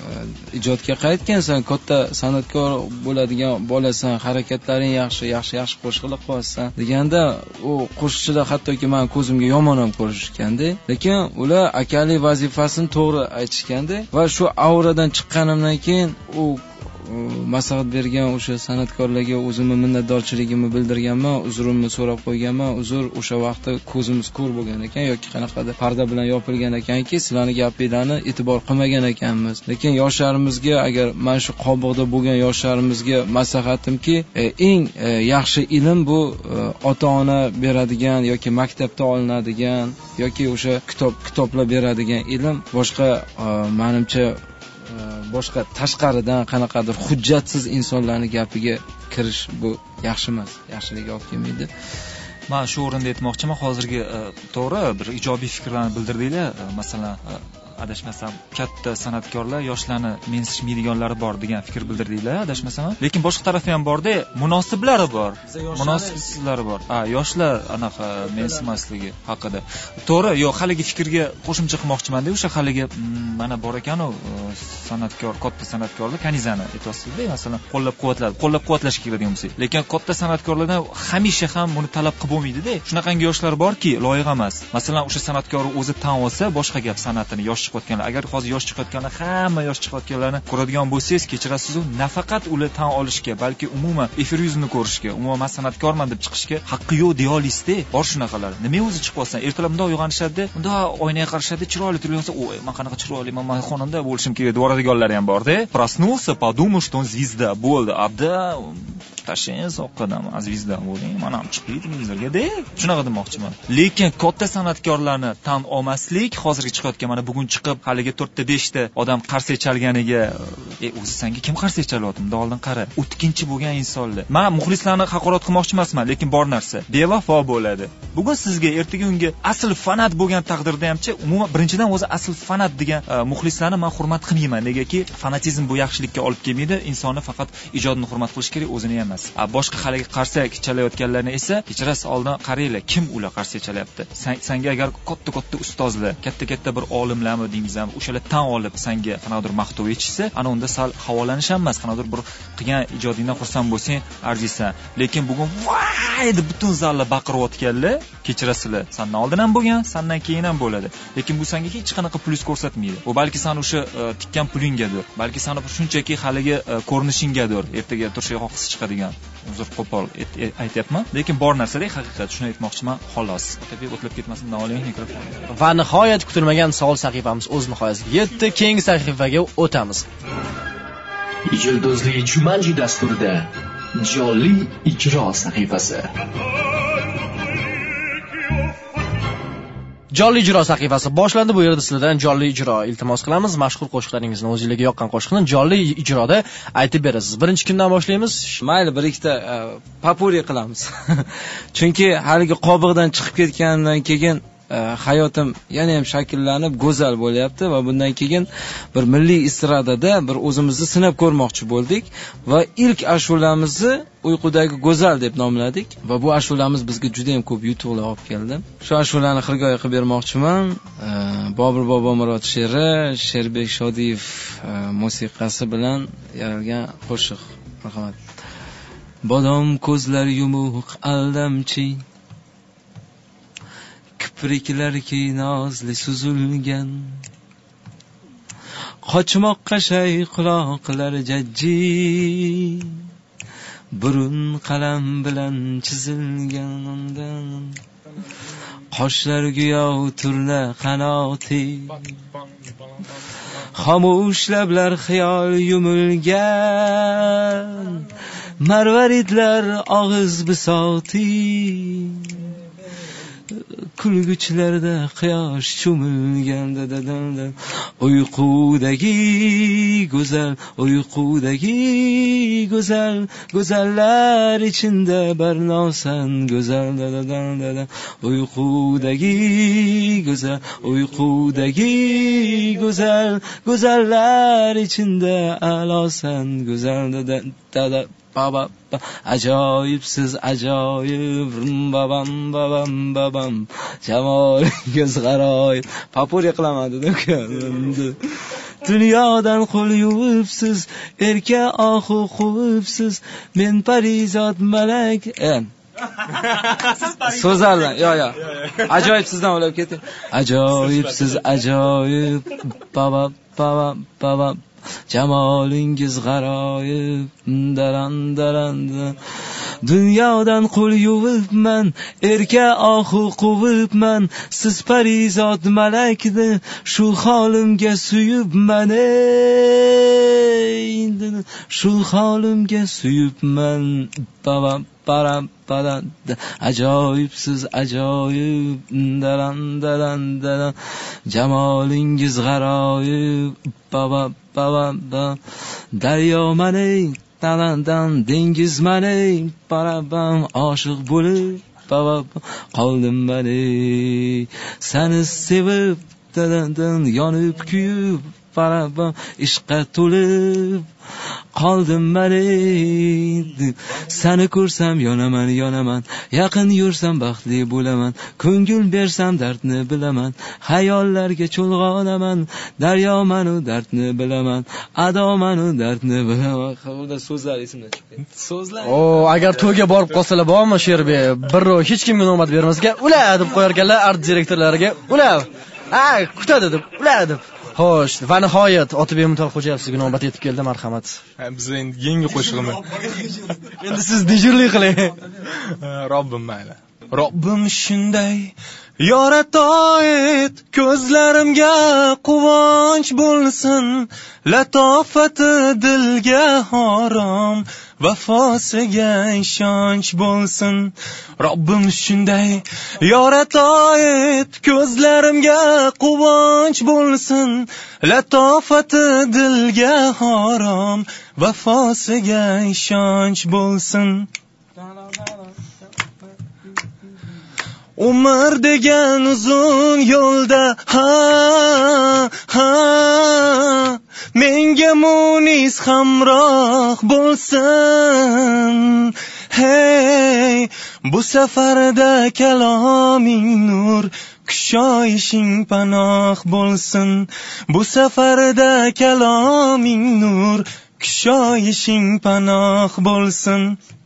Ijodga qaytgansan, katta san'atkor bo'ladigan bo'lasan, harakatlaring yaxshi, yaxshi, yaxshi qo'shiqlar qilyapsan deganda, u qo'shiqchilar hattoki men ko'zimga yomon ham ko'rishganda, lekin ular akalik vazifasini to'g'ri aytishganda va shu auradan chiqqanimdan keyin u maslahat bergan o'sha san'atkorlarga o'zimni minnatdorchiligimni bildirganman, uzrimni so'rab qo'yganman. Uzr, o'sha vaqtda ko'zimiz ko'r bo'lgan ekan yoki qanaqadir parda bilan yopilgan ekanki, sizlarning gapinglarni e'tibor qilmagan ekanmiz. Lekin yoshlarimizga, agar mana shu qobiqda bo'lgan yoshlarimizga maslahatimki, eng yaxshi ilm bu ota-ona beradigan yoki maktabda olinadigan yoki o'sha kitob kitoblar beradigan ilm. Boshqa menimcha boshqa tashqaridan qanaqadir hujjatsiz insonlarning gapiga kirish bu yaxshi emas, yaxshilikka olib kelmaydi. Men shu o'rinda aytmoqchiman, hozirgi to'g'ri bir ijobiy fikrlarni bildirdinglar. Masalan, adashmasam katta san'atkorlar yoshlarni mensishmaydiganlari bor degan fikr bildirdinglar, adashmasam. Lekin boshqa tarafi ham bor-da, munosiblari bor. Munosibsizlari bor. Ha, yoshlar anaqa mensimasligi haqida. To'g'ri, yo'q, haligi fikrga qo'shimcha qilmoqchiman-da, o'sha haligi mana bor ekan-u san'atkor, katta san'atkorlar Kanizani aytasiz-da, masalan, qo'llab-quvvatlab, qo'llab-quvvatlash kerak degan bo'lsak. Lekin katta san'atkorlardan hamisha ham buni talab qilib bo'lmaydi-da. Shunaqangi yoshlar borki, loyiq emas. Masalan, o'sha san'atkor o'zi tan olsa, boshqa gap san'atini yosh chiqayotganlar. Agar hozir yosh chiqayotganlar, hamma yosh chiqayotganlarni ko'radigan bo'lsangiz, kechirasiz-ku, nafaqat ular tan olishga, balki umuman efiriyuzni ko'rishga, umuman san'atkorman deb chiqishga haqqi yo'q deya olasiz-da. Bor shunaqalar. Nima o'zi chiqyapsan? Ertalab bunday uyg'onishadi, bunday oynaga qarashadi, chiroyli turgansa, "Oy, men qanaqa chiroyli, men xonanda bo'lishim kerak" deb o'radiganlar ham bor-da. Проснулся, подумал, что он звезда. Bo'ldi, abda tashlang soqqadan azizdan bo'ling, mana ham chiqib televizorga-da. Shunaqa demoqchiman. Lekin katta san'atkorlarni tan olmaslik, hozirgi chiqayotgan mana bugun chiqib haliga to'rtta beshta odam qarsak chalganiga, e o'zi senga kim qarsak chalyapti? Bundan oldin qara. O'tkinchi bo'lgan insonlar. Men muxlislarni haqorat qilmoqchi emasman, lekin bor narsa bevafo bo'ladi. Bugun sizga, ertaga unga asl fanat bo'lgan taqdirda hamchi, umuman birinchidan o'zi asl fanat degan uh, muxlislarni men hurmat qilmayman. Negaki, fanatizm bu yaxshilikka olib kelmaydi. Insonni faqat ijodini hurmat qilish kerak, o'zini emas. A boshqa haliga qarsak chalayotganlarni esa, kechirasiz, oldin qaranglar, kim ular qarsak chalyapti? Senga agar katta-katta ustozlar, katta-katta bir olimlarmi deymiz ham, o'shalar tan olib senga qanaqadir maqtov etishsa, ana unda sal havolanish ham emas, qanaqadir bir qilgan ijodingdan xursand bo'lsang, arziysan. Lekin bugun voy deb butun zallar baqirayotganlar, kechirasizlar. Sendan oldin ham bo'lgan, sendan keyin ham bo'ladi. Lekin bu senga hech qanaqa plyus ko'rsatmaydi. Bu balki sen o'sha uh, tikkan pulinggadir, balki seni shunchaki haligi uh, ko'rinishinggadir, ertaga turishga xohisi chiqadigan. Uzr qo'pol aytyapman, lekin bor narsada haqiqat, shuni aytmoqchiman, xolos. Tabiiy o'tlab ketmasin, oling mikrofon. Va nihoyat kutilmagan savol sahifamiz o'z nihoyasiga yetdi. Keyingi sahifaga o'tamiz. Yulduzli Jumanji dasturida jonli ijro sahifasi. Jonli ijro sahifasi boshlandi. Bu yerda sizlardan jonli ijro iltimos qilamiz. Mashhur qo'shiqlaringizni, o'zingizga yoqqan qo'shiqni jonli ijroda aytib berasiz. Birinchi kimdan boshlaymiz? Mayli, bir ikkita popuri qilamiz. Chunki haligi qobiqdan chiqib ketgandan keyin hayotim yana ham shakllanib go'zal bo'lyapti va bundan keyin bir milliy estradada bir o'zimizni sinab ko'rmoqchi bo'ldik va ilk ashulamizni Uyqudagi go'zal deb nomladik va bu ashulamiz bizga juda ham ko'p yutuqlar olib keldi. Shu ashulani xirgoyi qilib bermoqchiman. Bobur Bobomurod she'ri, Sherbek Shodiyev musiqasi bilan yaralgan qo'shiq. Marhamat. Bodom ko'zlar yumuq aldamchi, kipriklarki nozli suzulgan, qochmoqqa shay quloqlar jajji, burun qalam bilan chizilgan, qoshlar go'yo turna qanoti, xomush lablar xiyol yumilgan, marvaridlar og'iz bisoti, kulguchlarda quyosh cho'milgan, dadadanda uyqudagi go'zal, uyqudagi go'zal, go'zallar ichinda barnosan go'zal, dadadanda uyqudagi go'zal, uyqudagi go'zal, go'zallar ichinda alosan go'zal, dadada baba ajoyibsiz ajoyib, babam babam babam jamolingiz g'aroyib. Popuri qilaman dedim. Dunyodan qo'l yuvibsiz, erka ohu quvibsiz, men parizod malak. So'zlardan, yo yo. Ajoyibsizdan olib keting. Ajoyibsiz ajoyib, baba baba baba jamolingiz g'aroyib, daran daran. Dunyodan qo'l yuvibman, erka ohu quvibman, siz parizod malakni shu holimga suyibman, ey shu holimga suyibman, baba param param, ajoyibsiz ajoyib, daran daran daran, jamolingiz g'aroyib, baba baba baba, daryo manay talandan, dengiz manay parabam, oshiq bo'lib baba qoldim mani, seni sevib talandan, yonib kuyib parabam, ishqqa to'lib qoldim mani, seni ko'rsam yonaman yonaman, yaqin yursam baxtli bo'laman, ko'ngil bersam dardni bilaman, xayollarga cho'lg'onaman, daryomanu dardni bilaman, adomanu dardni bilaman. Qavulda so'zlar esimdan chiqdi. So'zlar. O, agar to'yga borib qolsalar bormi Sherbek? Birro hech kimga navbat bermasga, ular deb qo'yarkanlar art direktorlariga. Ular, ha, kutadi deb, ular deb. Xo'sh, va nihoyat Otibek Mutalxo'jayev sizga navbat yetib keldi, marhamat. Biz endi yangi qo'shig'imiz. Endi siz dijurlik qiling. Robbim mayli. Robbim shunday yoratoyet, ko'zlarimga quvonch bo'lsin, latofati dilga harom, vafosiga ishonch bo'lsin. Robbim shunday yoratoyet, ko'zlarimga quvonch bo'lsin, latofati dilga harom, vafosiga ishonch bo'lsin. Umr degan uzun yo'lda ha ha menga munis hamroh bo'lsin. Hey, bu safarda kaloming nur, kushoyishing panoh bo'lsin. Bu safarda kaloming nur, kushoyishing panoh bo'lsin.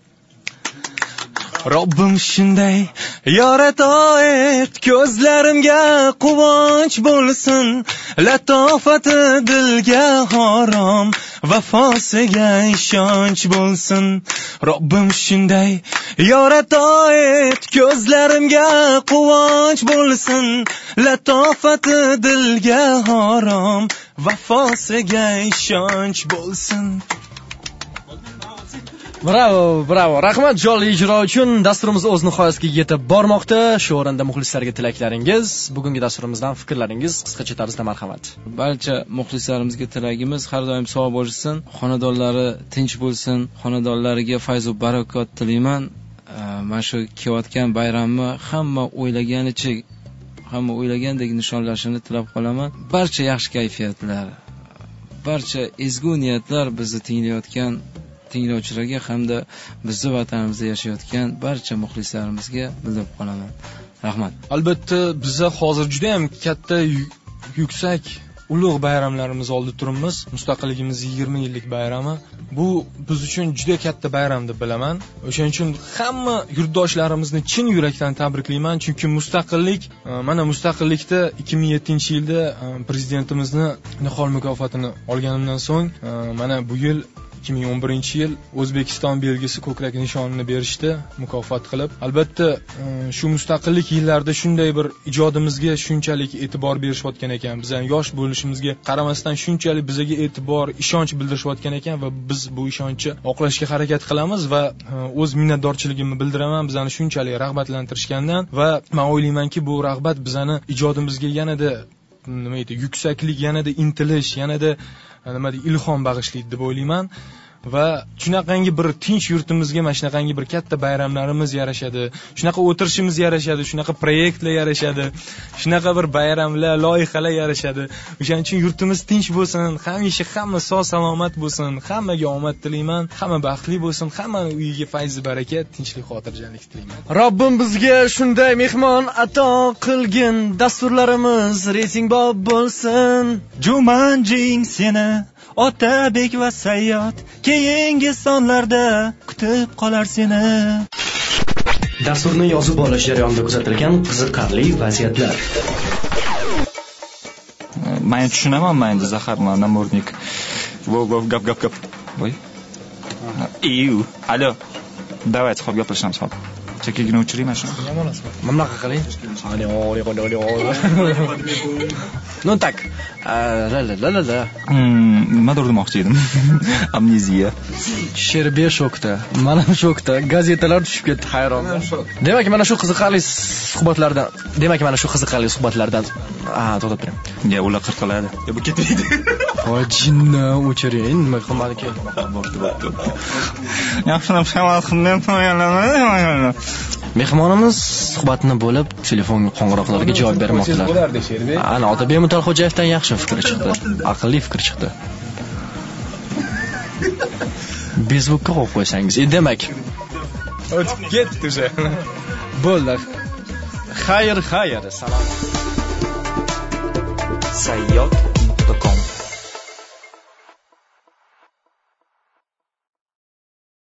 Robbim shunday yoratoyet, ko'zlarimga quvonch bo'lsin, latofati dilga harom, vafosiga ishonch bo'lsin. Robbim shunday yoratoyet, ko'zlarimga quvonch bo'lsin, latofati dilga harom, vafosiga ishonch bo'lsin. Bravo, bravo. Rahmat jonli ijro uchun. Dasturimiz o'z nihoyasiga yetib bormoqda. Shu o'rinda muxlislarga tilaklaringiz, bugungi dasturimizdan fikrlaringiz qisqacha tarzda marhamat. Barcha muxlislarimizga tilagimiz har doim sog' bo'lsin, xonadonlari tinch bo'lsin, xonadonlariga fayz va barakot tilayman. Mana shu kelayotgan bayramni hamma o'ylaganicha, hamma o'ylagandek nishonlashini tilab qolaman. Barcha yaxshi kayfiyatlar, barcha ezgu niyatlar bizni tinglayotgan tinglovchilarga hamda bizni vatanimizda yashayotgan barcha muxlislarimizga bildirib qolaman. Rahmat. Albatta bizda hozir juda ham katta yuksak ulug' bayramlarimiz oldida turibmiz. Mustaqilligimiz yigirma yillik bayrami. Bu biz uchun juda katta bayram deb bilaman. O'shaning uchun hamma yurtdoshlarimizni chin yurakdan tabriklayman, chunki mustaqillik, mana mustaqillikda ikki ming yettinchi yilda prezidentimizni Nihol mukofotini olganimdan so'ng, mana bu yil ikki ming o'n birinchi yil O'zbekiston belgisi ko'krak nishonini berishdi mukofot qilib. Albatta shu mustaqillik yillarida shunday bir ijodimizga shunchalik e'tibor berishayotgan ekan, bizning yosh bo'lishimizga qaramasdan shunchalik bizga e'tibor, ishonch bildirishayotgan ekan va biz bu ishonchni oqlashga harakat qilamiz va o'z minnatdorchiligimni bildiraman bizani shunchalik rag'batlantirishgandan va men o'ylaymanki bu rag'bat bizani ijodimizga yanada nima deydi, yuksaklik, yanada intilish, yanada nima deydi, ilhom bag'ishlaydi deb o'ylayman. Va shunaqangi bir tinch yurtimizga mana shunaqangi bir katta bayramlarimiz yarashadi, shunaqa o'tirishimiz yarashadi, shunaqa proyektlar yarashadi, shunaqa bir bayramlar, loyihalar yarashadi. O'shaning uchun yurtimiz tinch bo'lsin, hamisha hamma sog' salomat bo'lsin, hammaga omad tilayman, hamma baxtli bo'lsin, hammaning uyiga fayz barakat, tinchlik, xotirjamlik tilayman. Robbim bizga shunday mehmon ato qilgin, dasturlarimiz reytingbob bo'lsin. Jumanjing seni Otabek va Sayyod keyingi sonlarda kutib qolar seni. Dasturni yozib olish jarayonida kuzatilgan qiziqarli vaziyatlar. Men tushunaman, men Zahar, men namornik. Vov vov gap gap gap. Voy. Iu. Alo. Давайте, xo'p gaplashamiz, xo'p. Chekigini o'chirayman shuni. Mana bunaqa qiling. Ani oli oli oli. Ну так. La la la la. Nima demoqchi edim? Amneziya. Sherbe shokda. Mana shokda. Gazetalar tushib ketdi, hayronman. Demak, mana shu qiziqarli suhbatlardan, demak, mana shu qiziqarli suhbatlardan, ah, to'xtab turing. Ya, ular qirqiladi. Ya, bu ketmaydi. Voy, jinni o'chiring, nima qilmadi keyin. Yaxshilab shamal qilmayman. Mehmonimiz suhbatni bo'lib, telefon qo'ng'iroqlariga javob bermoqdalar. Ana Otabek Mutalxo'jayevdan yaxshi fikr chiqdi. Aqlli fikr chiqdi. Facebookka qo'yib qo'ysangiz. E, demak, o'tib ketdi o'sha. Bo'ldi. Xayr, xayr, salom. Sayyod